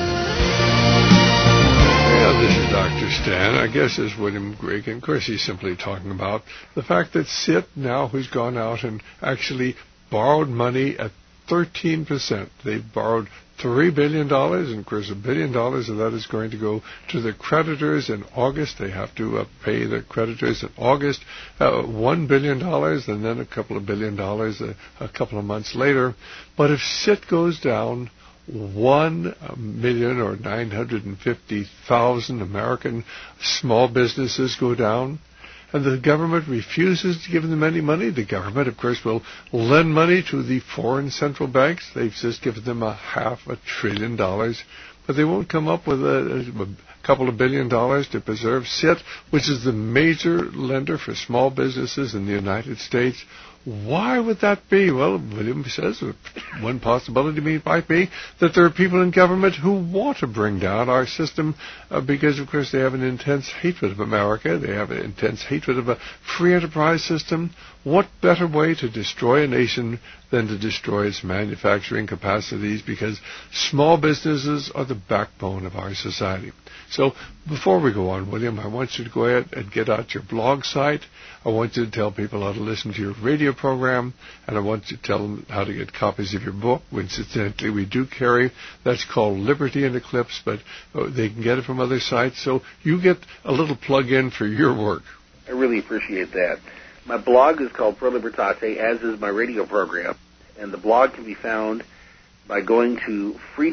Well, this is Dr. Stan. I guess is William Grigg. And of course, he's simply talking about the fact that SIT now has gone out and actually borrowed money at 13%. They've borrowed $3 billion, and of course $1 billion of that is going to go to the creditors in August. They have to pay the creditors in August $1 billion, and then a couple of $1 billion a couple of months later. But if SIT goes down, 1,000,000 or 950,000 American small businesses go down, and the government refuses to give them any money. The government, of course, will lend money to the foreign central banks. They've just given them $500 billion. but they won't come up with a couple of $1 billion to preserve CIT, which is the major lender for small businesses in the United States. Why would that be? Well, William says one possibility might be that there are people in government who want to bring down our system because, of course, they have an intense hatred of America. They have an intense hatred of a free enterprise system. What better way to destroy a nation than to destroy its manufacturing capacities, because small businesses are the backbone of our society. So before we go on, William, I want you to go ahead and get out your blog site. I want you to tell people how to listen to your radio program, and I want you to tell them how to get copies of your book, which incidentally we do carry. That's called Liberty and Eclipse, but they can get it from other sites. So you get a little plug-in for your work. I really appreciate that. My blog is called Pro Libertate, as is my radio program, and the blog can be found by going to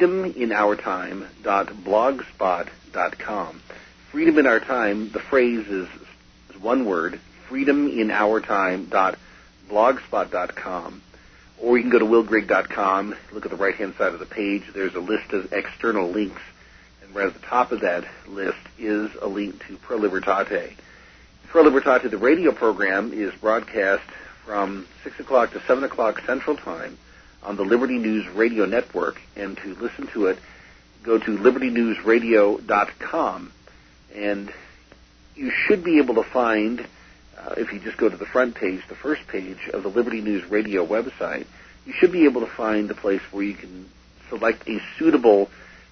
freedominourtime.blogspot.com. Freedom in Our Time, the phrase is one word, freedominourtime.blogspot.com. Or you can go to willgrigg.com, look at the right-hand side of the page. There's a list of external links, and right at the top of that list is a link to Pro Libertate. Pro Libertate, the radio program, is broadcast from 6 o'clock to 7 o'clock Central Time on the Liberty News Radio Network. And to listen to it, go to libertynewsradio.com. And you should be able to find, if you just go to the front page, the first page of the Liberty News Radio website, you should be able to find a place where you can select a suitable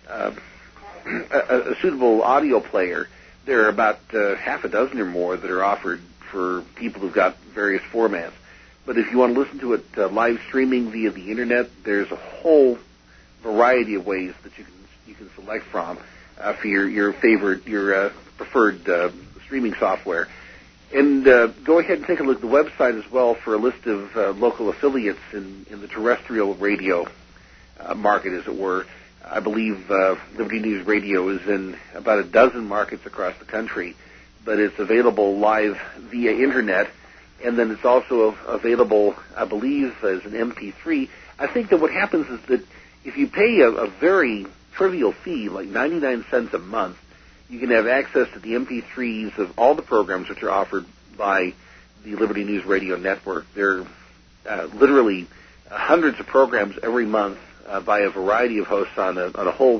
audio player. There are about half a dozen or more that are offered for people who've got various formats. But if you want to listen to it live streaming via the internet, there's a whole variety of ways that you can select from for your preferred streaming software. And go ahead and take a look at the website as well for a list of local affiliates in the terrestrial radio market, as it were. I believe Liberty News Radio is in about a dozen markets across the country, but it's available live via internet, and then it's also available, I believe, as an MP3. I think that what happens is that if you pay a very trivial fee, like 99 cents a month, you can have access to the MP3s of all the programs which are offered by the Liberty News Radio Network. There are literally hundreds of programs every month by a variety of hosts on a whole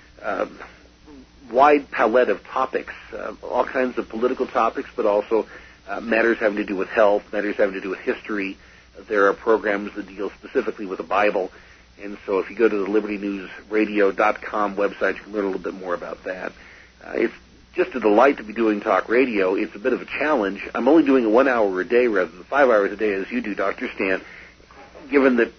wide palette of topics, all kinds of political topics, but also matters having to do with health, matters having to do with history. There are programs that deal specifically with the Bible. And so if you go to the libertynewsradio.com website, you can learn a little bit more about that. It's just a delight to be doing talk radio. It's a bit of a challenge. I'm only doing it 1 hour a day rather than 5 hours a day as you do, Dr. Stan, given that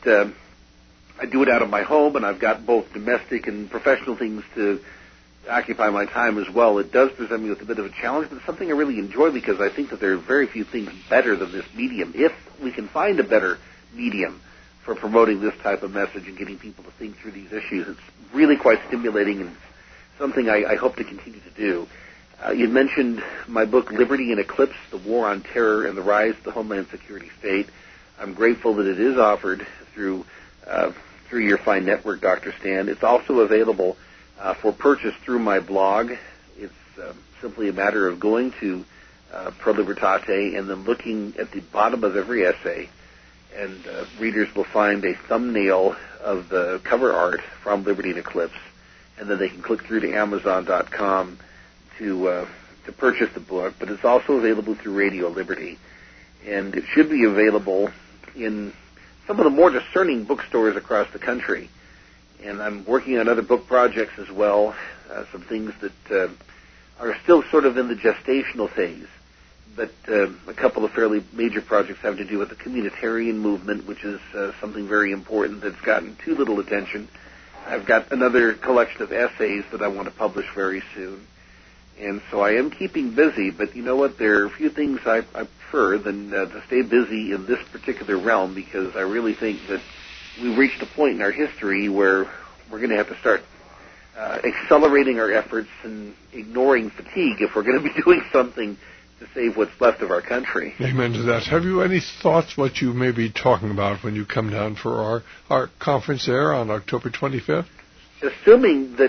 I do it out of my home and I've got both domestic and professional things to occupy my time as well. It does present me with a bit of a challenge, but it's something I really enjoy because I think that there are very few things better than this medium. If we can find a better medium for promoting this type of message and getting people to think through these issues, it's really quite stimulating and something I hope to continue to do. You mentioned my book, Liberty and Eclipse, The War on Terror and the Rise of the Homeland Security State. I'm grateful that it is offered through your fine network, Dr. Stan. It's also available for purchase through my blog. It's simply a matter of going to Pro Libertate and then looking at the bottom of every essay, and readers will find a thumbnail of the cover art from Liberty and Eclipse, and then they can click through to Amazon.com to purchase the book. But it's also available through Radio Liberty, and it should be available in some of the more discerning bookstores across the country. And I'm working on other book projects as well, some things that are still sort of in the gestational phase. But a couple of fairly major projects have to do with the communitarian movement, which is something very important that's gotten too little attention. I've got another collection of essays that I want to publish very soon. And so I am keeping busy, but you know what? There are a few things I prefer than to stay busy in this particular realm, because I really think that we've reached a point in our history where we're going to have to start accelerating our efforts and ignoring fatigue if we're going to be doing something to save what's left of our country. Amen to that. Have you any thoughts what you may be talking about when you come down for our conference there on October 25th? Assuming that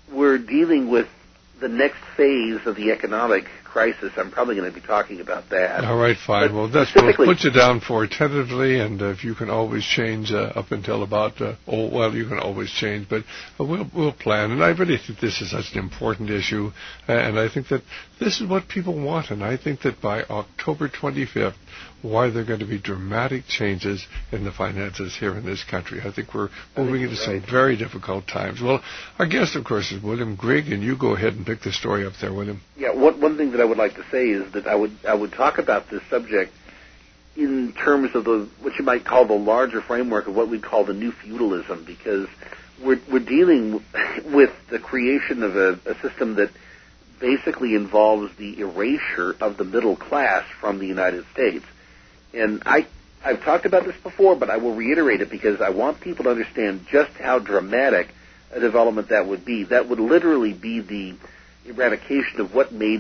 we're dealing with the next phase of the economic crisis. I'm probably going to be talking about that. All right, fine. Well, that's we'll put you down for tentatively, and if you can always change up until about, you can always change, but we'll plan. And I really think this is such an important issue, and I think that this is what people want, and I think that by October 25th, why there are going to be dramatic changes in the finances here in this country. I think we're moving into some very difficult times. Well, our guest, of course, is William Grigg, and you go ahead and pick the story up there, William. Yeah, one thing that I would like to say is that I would talk about this subject in terms of what you might call the larger framework of what we call the new feudalism, because we're dealing with the creation of a system that basically involves the erasure of the middle class from the United States. And I've talked about this before, but I will reiterate it because I want people to understand just how dramatic a development that would be. That would literally be the eradication of what made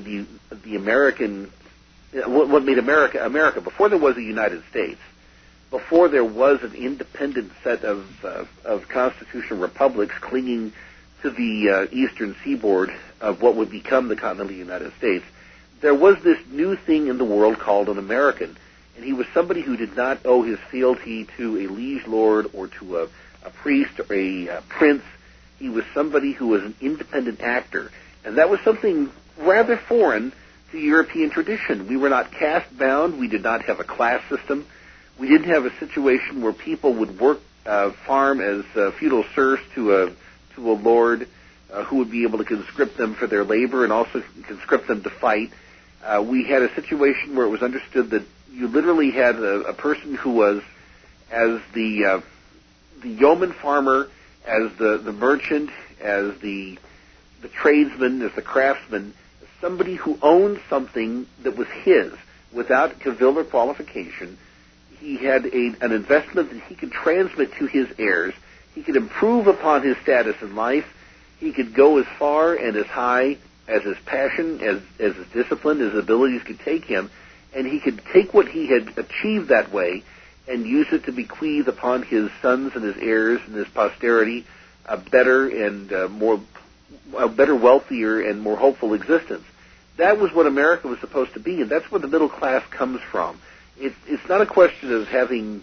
what made America before there was a United States, before there was an independent set of constitutional republics clinging to the eastern seaboard of what would become the continental United States. There was this new thing in the world called an American. And he was somebody who did not owe his fealty to a liege lord or to a priest or a prince. He was somebody who was an independent actor. And that was something rather foreign to European tradition. We were not caste-bound. We did not have a class system. We didn't have a situation where people would work farm as feudal serfs to a lord who would be able to conscript them for their labor and also conscript them to fight. We had a situation where it was understood that you literally had a person who was as the yeoman farmer, as the merchant, as the tradesman, as the craftsman, somebody who owned something that was his without cavil or qualification. He had an investment that he could transmit to his heirs. He could improve upon his status in life. He could go as far and as high as his passion, as his discipline, his abilities could take him, and he could take what he had achieved that way and use it to bequeath upon his sons and his heirs and his posterity a better and wealthier and more hopeful existence. That was what America was supposed to be, and that's where the middle class comes from. It's not a question of having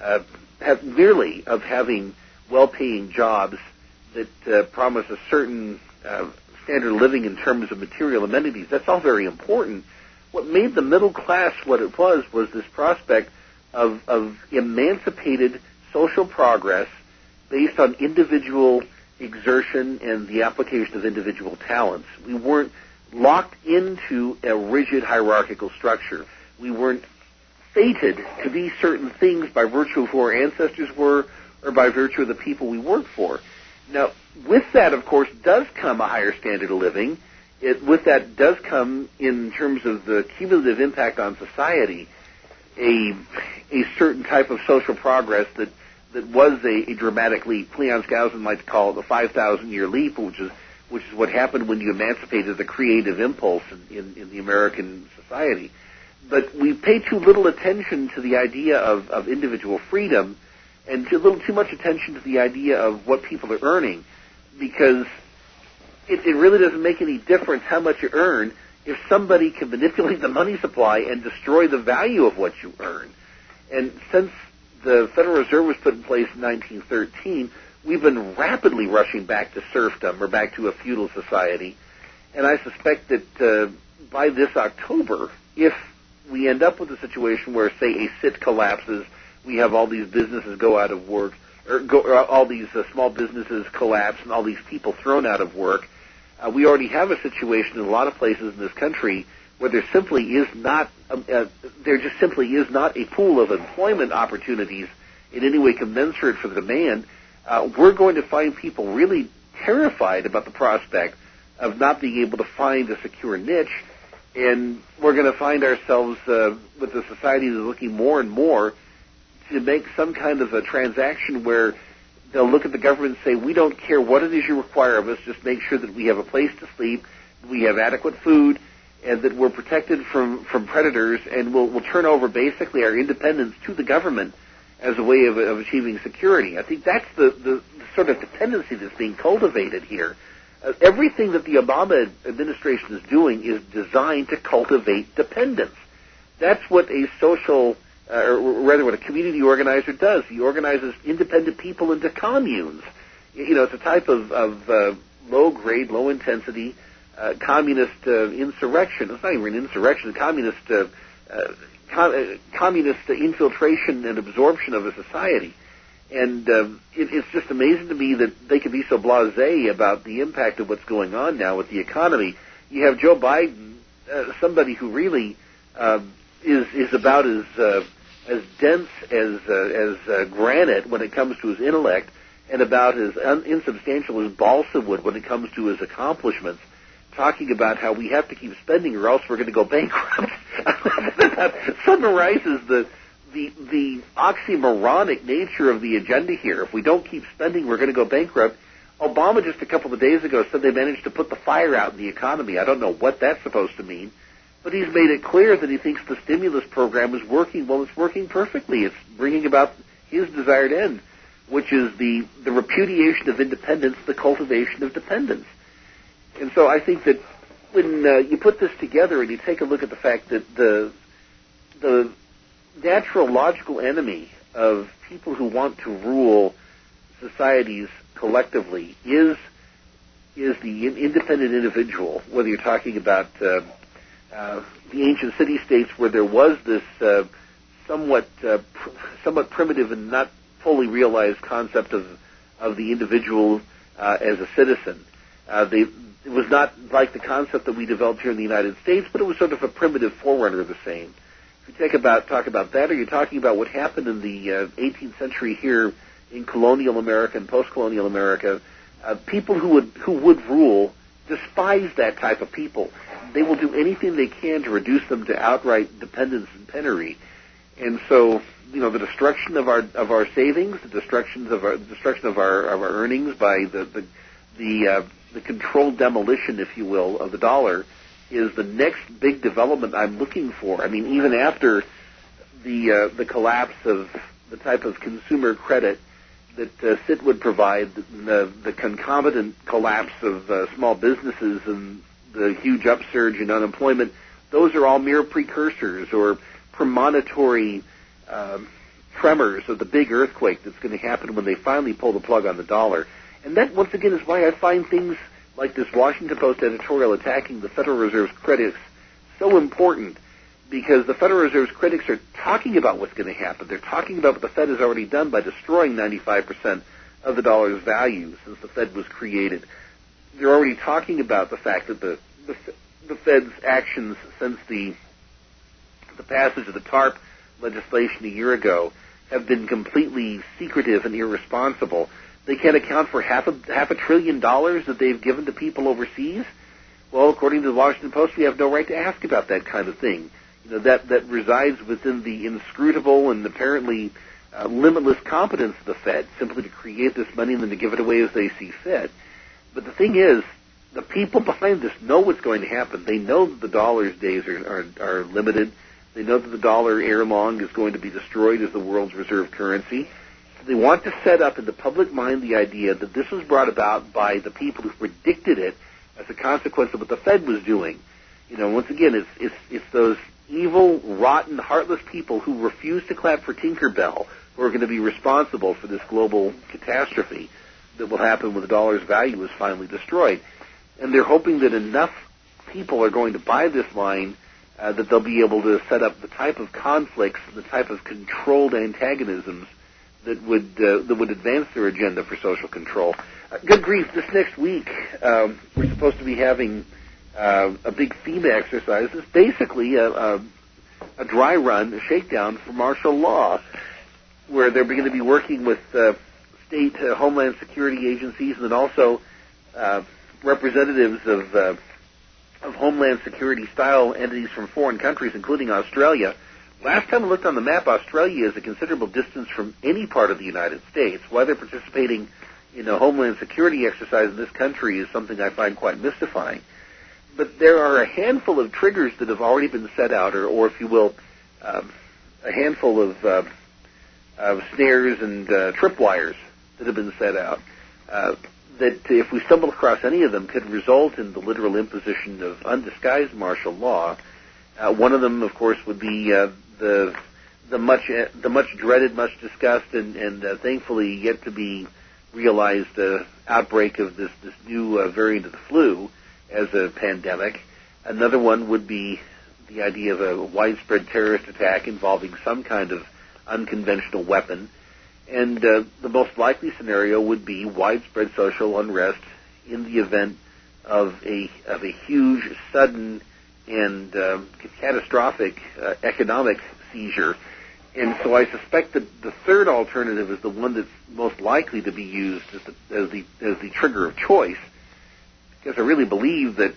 well-paying jobs that promise a certain standard of living in terms of material amenities. That's all very important. What made the middle class what it was this prospect of emancipated social progress based on individual exertion and the application of individual talents. We weren't locked into a rigid hierarchical structure. We weren't fated to be certain things by virtue of who our ancestors were or by virtue of the people we worked for. Now, with that, of course, does come a higher standard of living. With that does come, in terms of the cumulative impact on society, a certain type of social progress that was a dramatic leap. Cleon Skousen likes to call it the 5,000-year leap, which is what happened when you emancipated the creative impulse in the American society. But we pay too little attention to the idea of individual freedom and a little too much attention to the idea of what people are earning, because it really doesn't make any difference how much you earn if somebody can manipulate the money supply and destroy the value of what you earn. And since the Federal Reserve was put in place in 1913, we've been rapidly rushing back to serfdom or back to a feudal society. And I suspect that by this October, if we end up with a situation where, say, a sit collapses, we have all these businesses go out of work, all these small businesses collapse and all these people thrown out of work. We already have a situation in a lot of places in this country where there simply is not, there just simply is not a pool of employment opportunities in any way commensurate for the demand. We're going to find people really terrified about the prospect of not being able to find a secure niche, and we're going to find ourselves with a society that's looking more and more to make some kind of a transaction where they'll look at the government and say, we don't care what it is you require of us, just make sure that we have a place to sleep, we have adequate food, and that we're protected from predators, and we'll turn over basically our independence to the government as a way of achieving security. I think that's the sort of dependency that's being cultivated here. Everything that the Obama administration is doing is designed to cultivate dependence. That's what a social, or rather what a community organizer does. He organizes independent people into communes. It's a type of low-grade, low-intensity communist insurrection. It's not even an insurrection, communist infiltration and absorption of a society. And it's just amazing to me that they can be so blasé about the impact of what's going on now with the economy. You have Joe Biden, somebody who really is about as dense as granite when it comes to his intellect, and about as insubstantial as balsa wood when it comes to his accomplishments, talking about how we have to keep spending or else we're going to go bankrupt. That summarizes the oxymoronic nature of the agenda here. If we don't keep spending, we're going to go bankrupt. Obama just a couple of days ago said they managed to put the fire out in the economy. I don't know what that's supposed to mean, but he's made it clear that he thinks the stimulus program is working. Well, it's working perfectly. It's bringing about his desired end, which is the repudiation of independence, the cultivation of dependence. And so I think that when you put this together and you take a look at the fact that the natural, logical enemy of people who want to rule societies collectively is the independent individual, whether you're talking about the ancient city-states where there was this somewhat primitive and not fully realized concept of the individual as a citizen. It was not like the concept that we developed here in the United States, but it was sort of a primitive forerunner of the same. If you talk about that, or you're talking about what happened in the 18th century here in colonial America and post-colonial America, people who would rule despise that type of people. They will do anything they can to reduce them to outright dependence and penury. And so, the destruction of our savings, the destruction of our earnings by the controlled demolition, if you will, of the dollar is the next big development I'm looking for. I mean, even after the collapse of the type of consumer credit that CIT would provide, the concomitant collapse of small businesses and the huge upsurge in unemployment, those are all mere precursors or premonitory tremors of the big earthquake that's going to happen when they finally pull the plug on the dollar. And that, once again, is why I find things like this Washington Post editorial attacking the Federal Reserve's critics so important, because the Federal Reserve's critics are talking about what's going to happen. They're talking about what the Fed has already done by destroying 95% of the dollar's value since the Fed was created. They're already talking about the fact that the Fed's actions since the passage of the TARP legislation a year ago have been completely secretive and irresponsible. They can't account for half a trillion dollars that they've given to people overseas. Well, according to the Washington Post, we have no right to ask about that kind of thing. That resides within the inscrutable and apparently limitless competence of the Fed, simply to create this money and then to give it away as they see fit. But the thing is, the people behind this know what's going to happen. They know that the dollar's days are limited. They know that the dollar ere long is going to be destroyed as the world's reserve currency. They want to set up in the public mind the idea that this was brought about by the people who predicted it as a consequence of what the Fed was doing. Once again, it's those evil, rotten, heartless people who refuse to clap for Tinkerbell who are going to be responsible for this global catastrophe that will happen when the dollar's value is finally destroyed. And they're hoping that enough people are going to buy this line that they'll be able to set up the type of conflicts, the type of controlled antagonisms that would advance their agenda for social control. Good grief, this next week we're supposed to be having a big FEMA exercise. It's basically a dry run, a shakedown for martial law, where they're going to be working with state homeland security agencies and then also representatives of homeland security style entities from foreign countries, including Australia. Last time I looked on the map, Australia is a considerable distance from any part of the United States. Why they're participating in a homeland security exercise in this country is something I find quite mystifying. But there are a handful of triggers that have already been set out, or if you will, a handful of snares and tripwires that have been set out. that if we stumble across any of them could result in the literal imposition of undisguised martial law. One of them, of course, would be the much dreaded, much discussed, and thankfully yet to be realized outbreak of this new variant of the flu as a pandemic. Another one would be the idea of a widespread terrorist attack involving some kind of unconventional weapon. And the most likely scenario would be widespread social unrest in the event of a huge, sudden, and catastrophic economic seizure. And so I suspect that the third alternative is the one that's most likely to be used as the trigger of choice, because I really believe that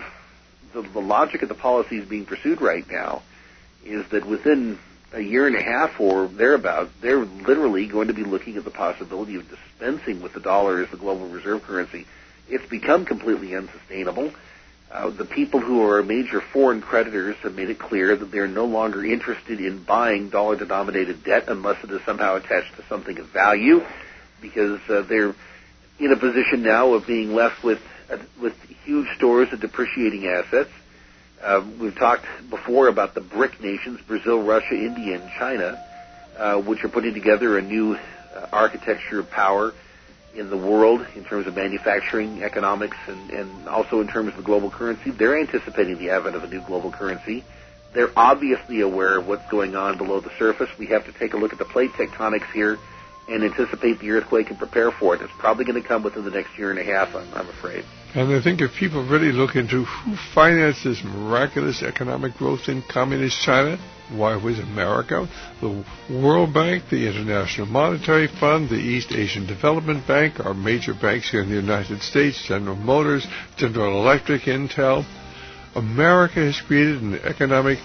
the logic of the policies being pursued right now is that within a year and a half or thereabout, they're literally going to be looking at the possibility of dispensing with the dollar as the global reserve currency. It's become completely unsustainable. The people who are major foreign creditors have made it clear that they're no longer interested in buying dollar-denominated debt unless it is somehow attached to something of value, because they're in a position now of being left with huge stores of depreciating assets. We've talked before about the BRIC nations, Brazil, Russia, India, and China, which are putting together a new architecture of power in the world in terms of manufacturing, economics, and also in terms of the global currency. They're anticipating the advent of a new global currency. They're obviously aware of what's going on below the surface. We have to take a look at the plate tectonics here and anticipate the earthquake and prepare for it. It's probably going to come within the next year and a half, I'm afraid. And I think if people really look into who financed this miraculous economic growth in communist China, why was America? The World Bank, the International Monetary Fund, the East Asian Development Bank, our major banks here in the United States, General Motors, General Electric, Intel. America has created an economic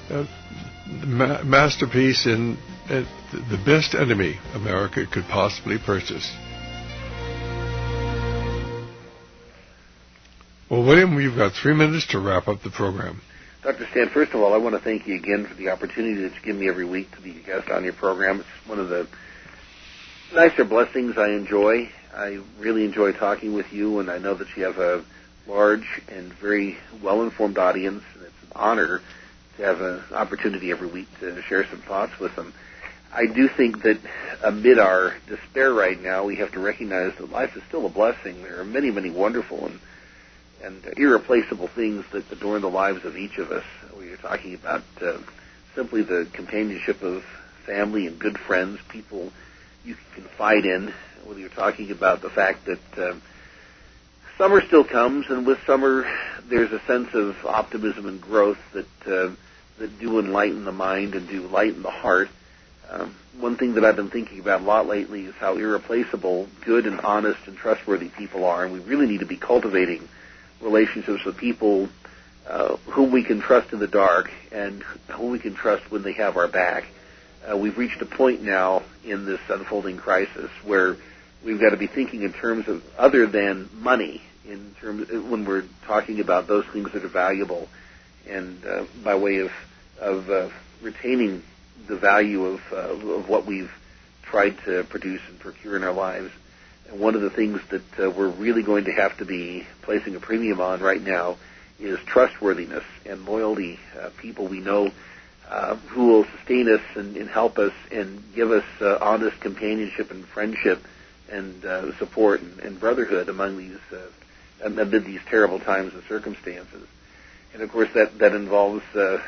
masterpiece and the best enemy America could possibly purchase. Well, William, we've got 3 minutes to wrap up the program. Dr. Stan, first of all, I want to thank you again for the opportunity that you give me every week to be a guest on your program. It's one of the nicer blessings I enjoy. I really enjoy talking with you, and I know that you have a large and very well-informed audience, and it's an honor to have an opportunity every week to share some thoughts with them. I do think that amid our despair right now, we have to recognize that life is still a blessing. There are many, many wonderful and irreplaceable things that adorn the lives of each of us. We are talking about simply the companionship of family and good friends, people you can confide in. Whether you're talking about the fact that summer still comes, and with summer there's a sense of optimism and growth that do enlighten the mind and do lighten the heart. One thing that I've been thinking about a lot lately is how irreplaceable good and honest and trustworthy people are, and we really need to be cultivating relationships with people whom we can trust in the dark and whom we can trust when they have our back. We've reached a point now in this unfolding crisis where we've got to be thinking in terms of other than money, in terms when we're talking about those things that are valuable, and by way of retaining the value of what we've tried to produce and procure in our lives. And one of the things that we're really going to have to be placing a premium on right now is trustworthiness and loyalty. People we know who will sustain us and help us and give us honest companionship and friendship and support and brotherhood among amid these terrible times and circumstances. And of course that involves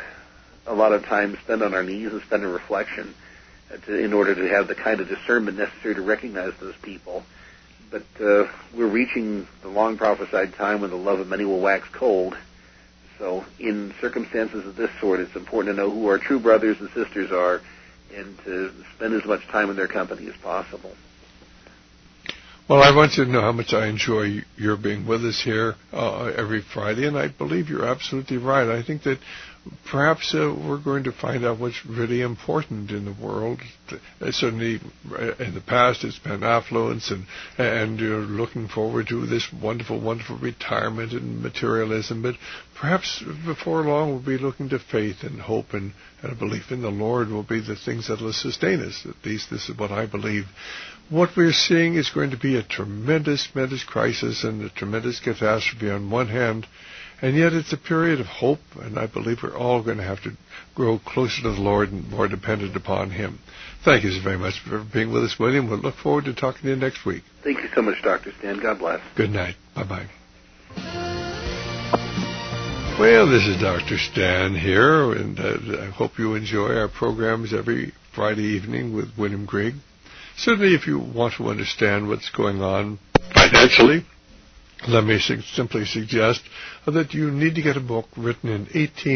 a lot of time spent on our knees and spent in reflection in order to have the kind of discernment necessary to recognize those people. But we're reaching the long prophesied time when the love of many will wax cold. So in circumstances of this sort, it's important to know who our true brothers and sisters are and to spend as much time in their company as possible. Well, I want you to know how much I enjoy your being with us here every Friday, and I believe you're absolutely right. I think that perhaps we're going to find out what's really important in the world. Certainly, in the past, it's been affluence, and you're looking forward to this wonderful, wonderful retirement and materialism. But perhaps before long, we'll be looking to faith and hope, and a belief in the Lord will be the things that will sustain us. At least this is what I believe. What we're seeing is going to be a tremendous, tremendous crisis and a tremendous catastrophe on one hand, and yet it's a period of hope, and I believe we're all going to have to grow closer to the Lord and more dependent upon Him. Thank you very much for being with us, William. We'll look forward to talking to you next week. Thank you so much, Dr. Stan. God bless. Good night. Bye-bye. Well, this is Dr. Stan here, and I hope you enjoy our programs every Friday evening with William Grigg. Certainly, if you want to understand what's going on financially, let me simply suggest that you need to get a book written in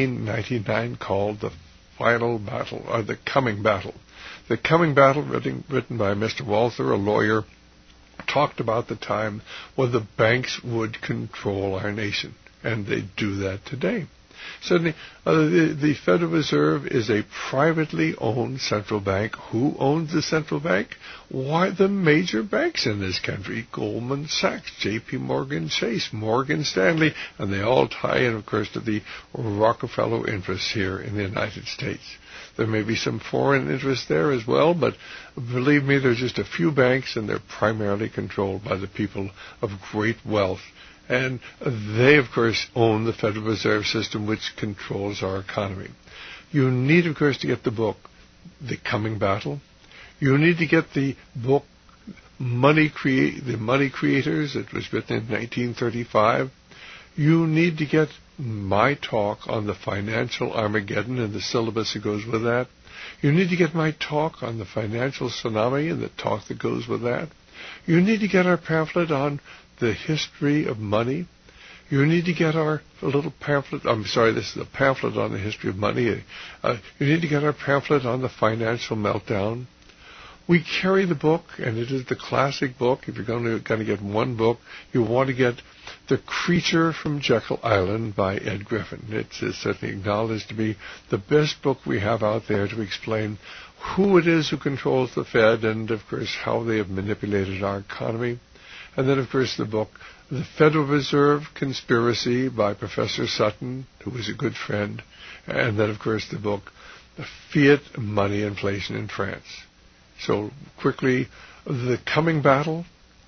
1899 called The Final Battle, or The Coming Battle. The Coming Battle, written by Mr. Walther, a lawyer, talked about the time when the banks would control our nation, and they do that today. Certainly, the Federal Reserve is a privately owned central bank. Who owns the central bank? Why, the major banks in this country: Goldman Sachs, J.P. Morgan Chase, Morgan Stanley, and they all tie in, of course, to the Rockefeller interests here in the United States. There may be some foreign interests there as well, but believe me, there's just a few banks, and they're primarily controlled by the people of great wealth. And they, of course, own the Federal Reserve System, which controls our economy. You need, of course, to get the book, The Coming Battle. You need to get the book, The Money Creators. It was written in 1935. You need to get my talk on the financial Armageddon and the syllabus that goes with that. You need to get my talk on the financial tsunami and the talk that goes with that. You need to get our pamphlet on the history of money. You need to get our little pamphlet. This is a pamphlet on the history of money. You need to get our pamphlet on the financial meltdown. We carry the book, and it is the classic book. If you're going to get one book, you want to get The Creature from Jekyll Island by Ed Griffin. It's certainly acknowledged to be the best book we have out there to explain who it is who controls the Fed and, of course, how they have manipulated our economy. And then, of course, the book, The Federal Reserve Conspiracy by Professor Sutton, who was a good friend. And then, of course, the book, The Fiat Money Inflation in France. So, quickly, The Coming Battle,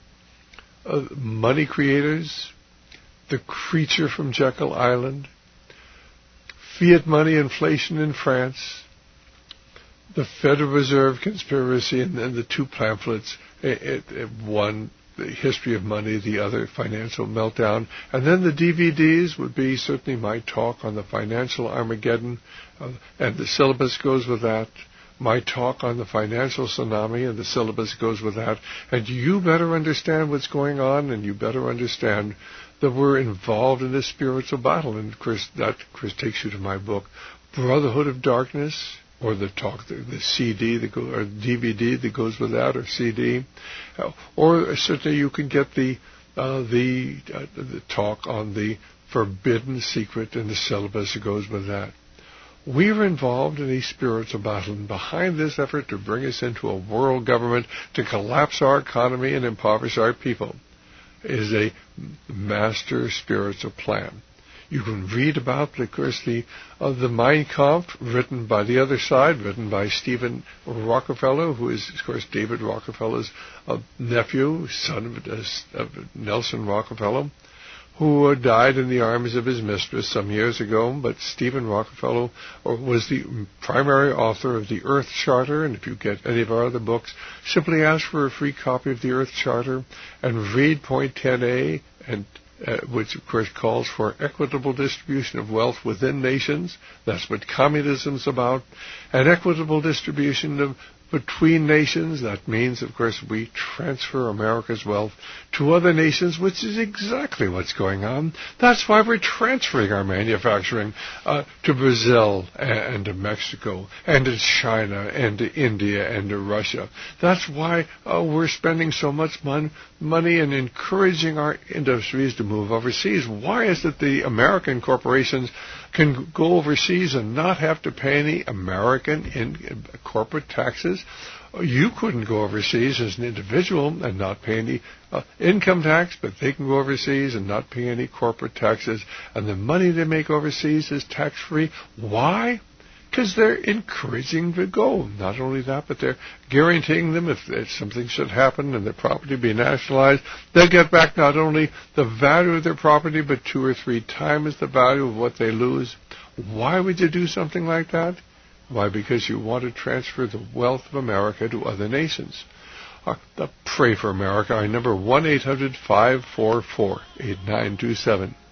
Money Creators, The Creature from Jekyll Island, Fiat Money Inflation in France, The Federal Reserve Conspiracy, and then the two pamphlets, one, The History of Money, the other, Financial Meltdown. And then the DVDs would be certainly my talk on the financial Armageddon, and the syllabus goes with that. My talk on the financial tsunami, and the syllabus goes with that. And you better understand what's going on, and you better understand that we're involved in this spiritual battle. And, of course, that takes you to my book, Brotherhood of Darkness, or the talk, the CD that goes, or DVD that goes with that, or CD, or certainly you can get the talk on the forbidden secret and the syllabus that goes with that. We are involved in a spiritual battle, and behind this effort to bring us into a world government to collapse our economy and impoverish our people is a master spiritual plan. You can read about, of course, the Mein Kampf, written by the other side, written by Stephen Rockefeller, who is, of course, David Rockefeller's nephew, son of Nelson Rockefeller, who died in the arms of his mistress some years ago. But Stephen Rockefeller was the primary author of the Earth Charter, and if you get any of our other books, simply ask for a free copy of the Earth Charter and read point 10a, and which, of course, calls for equitable distribution of wealth within nations. That's what communism's about. And equitable distribution of between nations. That means, of course, we transfer America's wealth to other nations, which is exactly what's going on. That's why we're transferring our manufacturing to Brazil and to Mexico and to China and to India and to Russia. That's why we're spending so much money and encouraging our industries to move overseas. Why is it the American corporations can go overseas and not have to pay any American corporate taxes. You couldn't go overseas as an individual and not pay any income tax, but they can go overseas and not pay any corporate taxes, and the money they make overseas is tax-free. Why? Because they're encouraging to go. Not only that, but they're guaranteeing them if something should happen and their property be nationalized, they'll get back not only the value of their property, but 2 or 3 times the value of what they lose. Why would you do something like that? Why? Because you want to transfer the wealth of America to other nations. Pray for America. Our number 1-800-544-8927.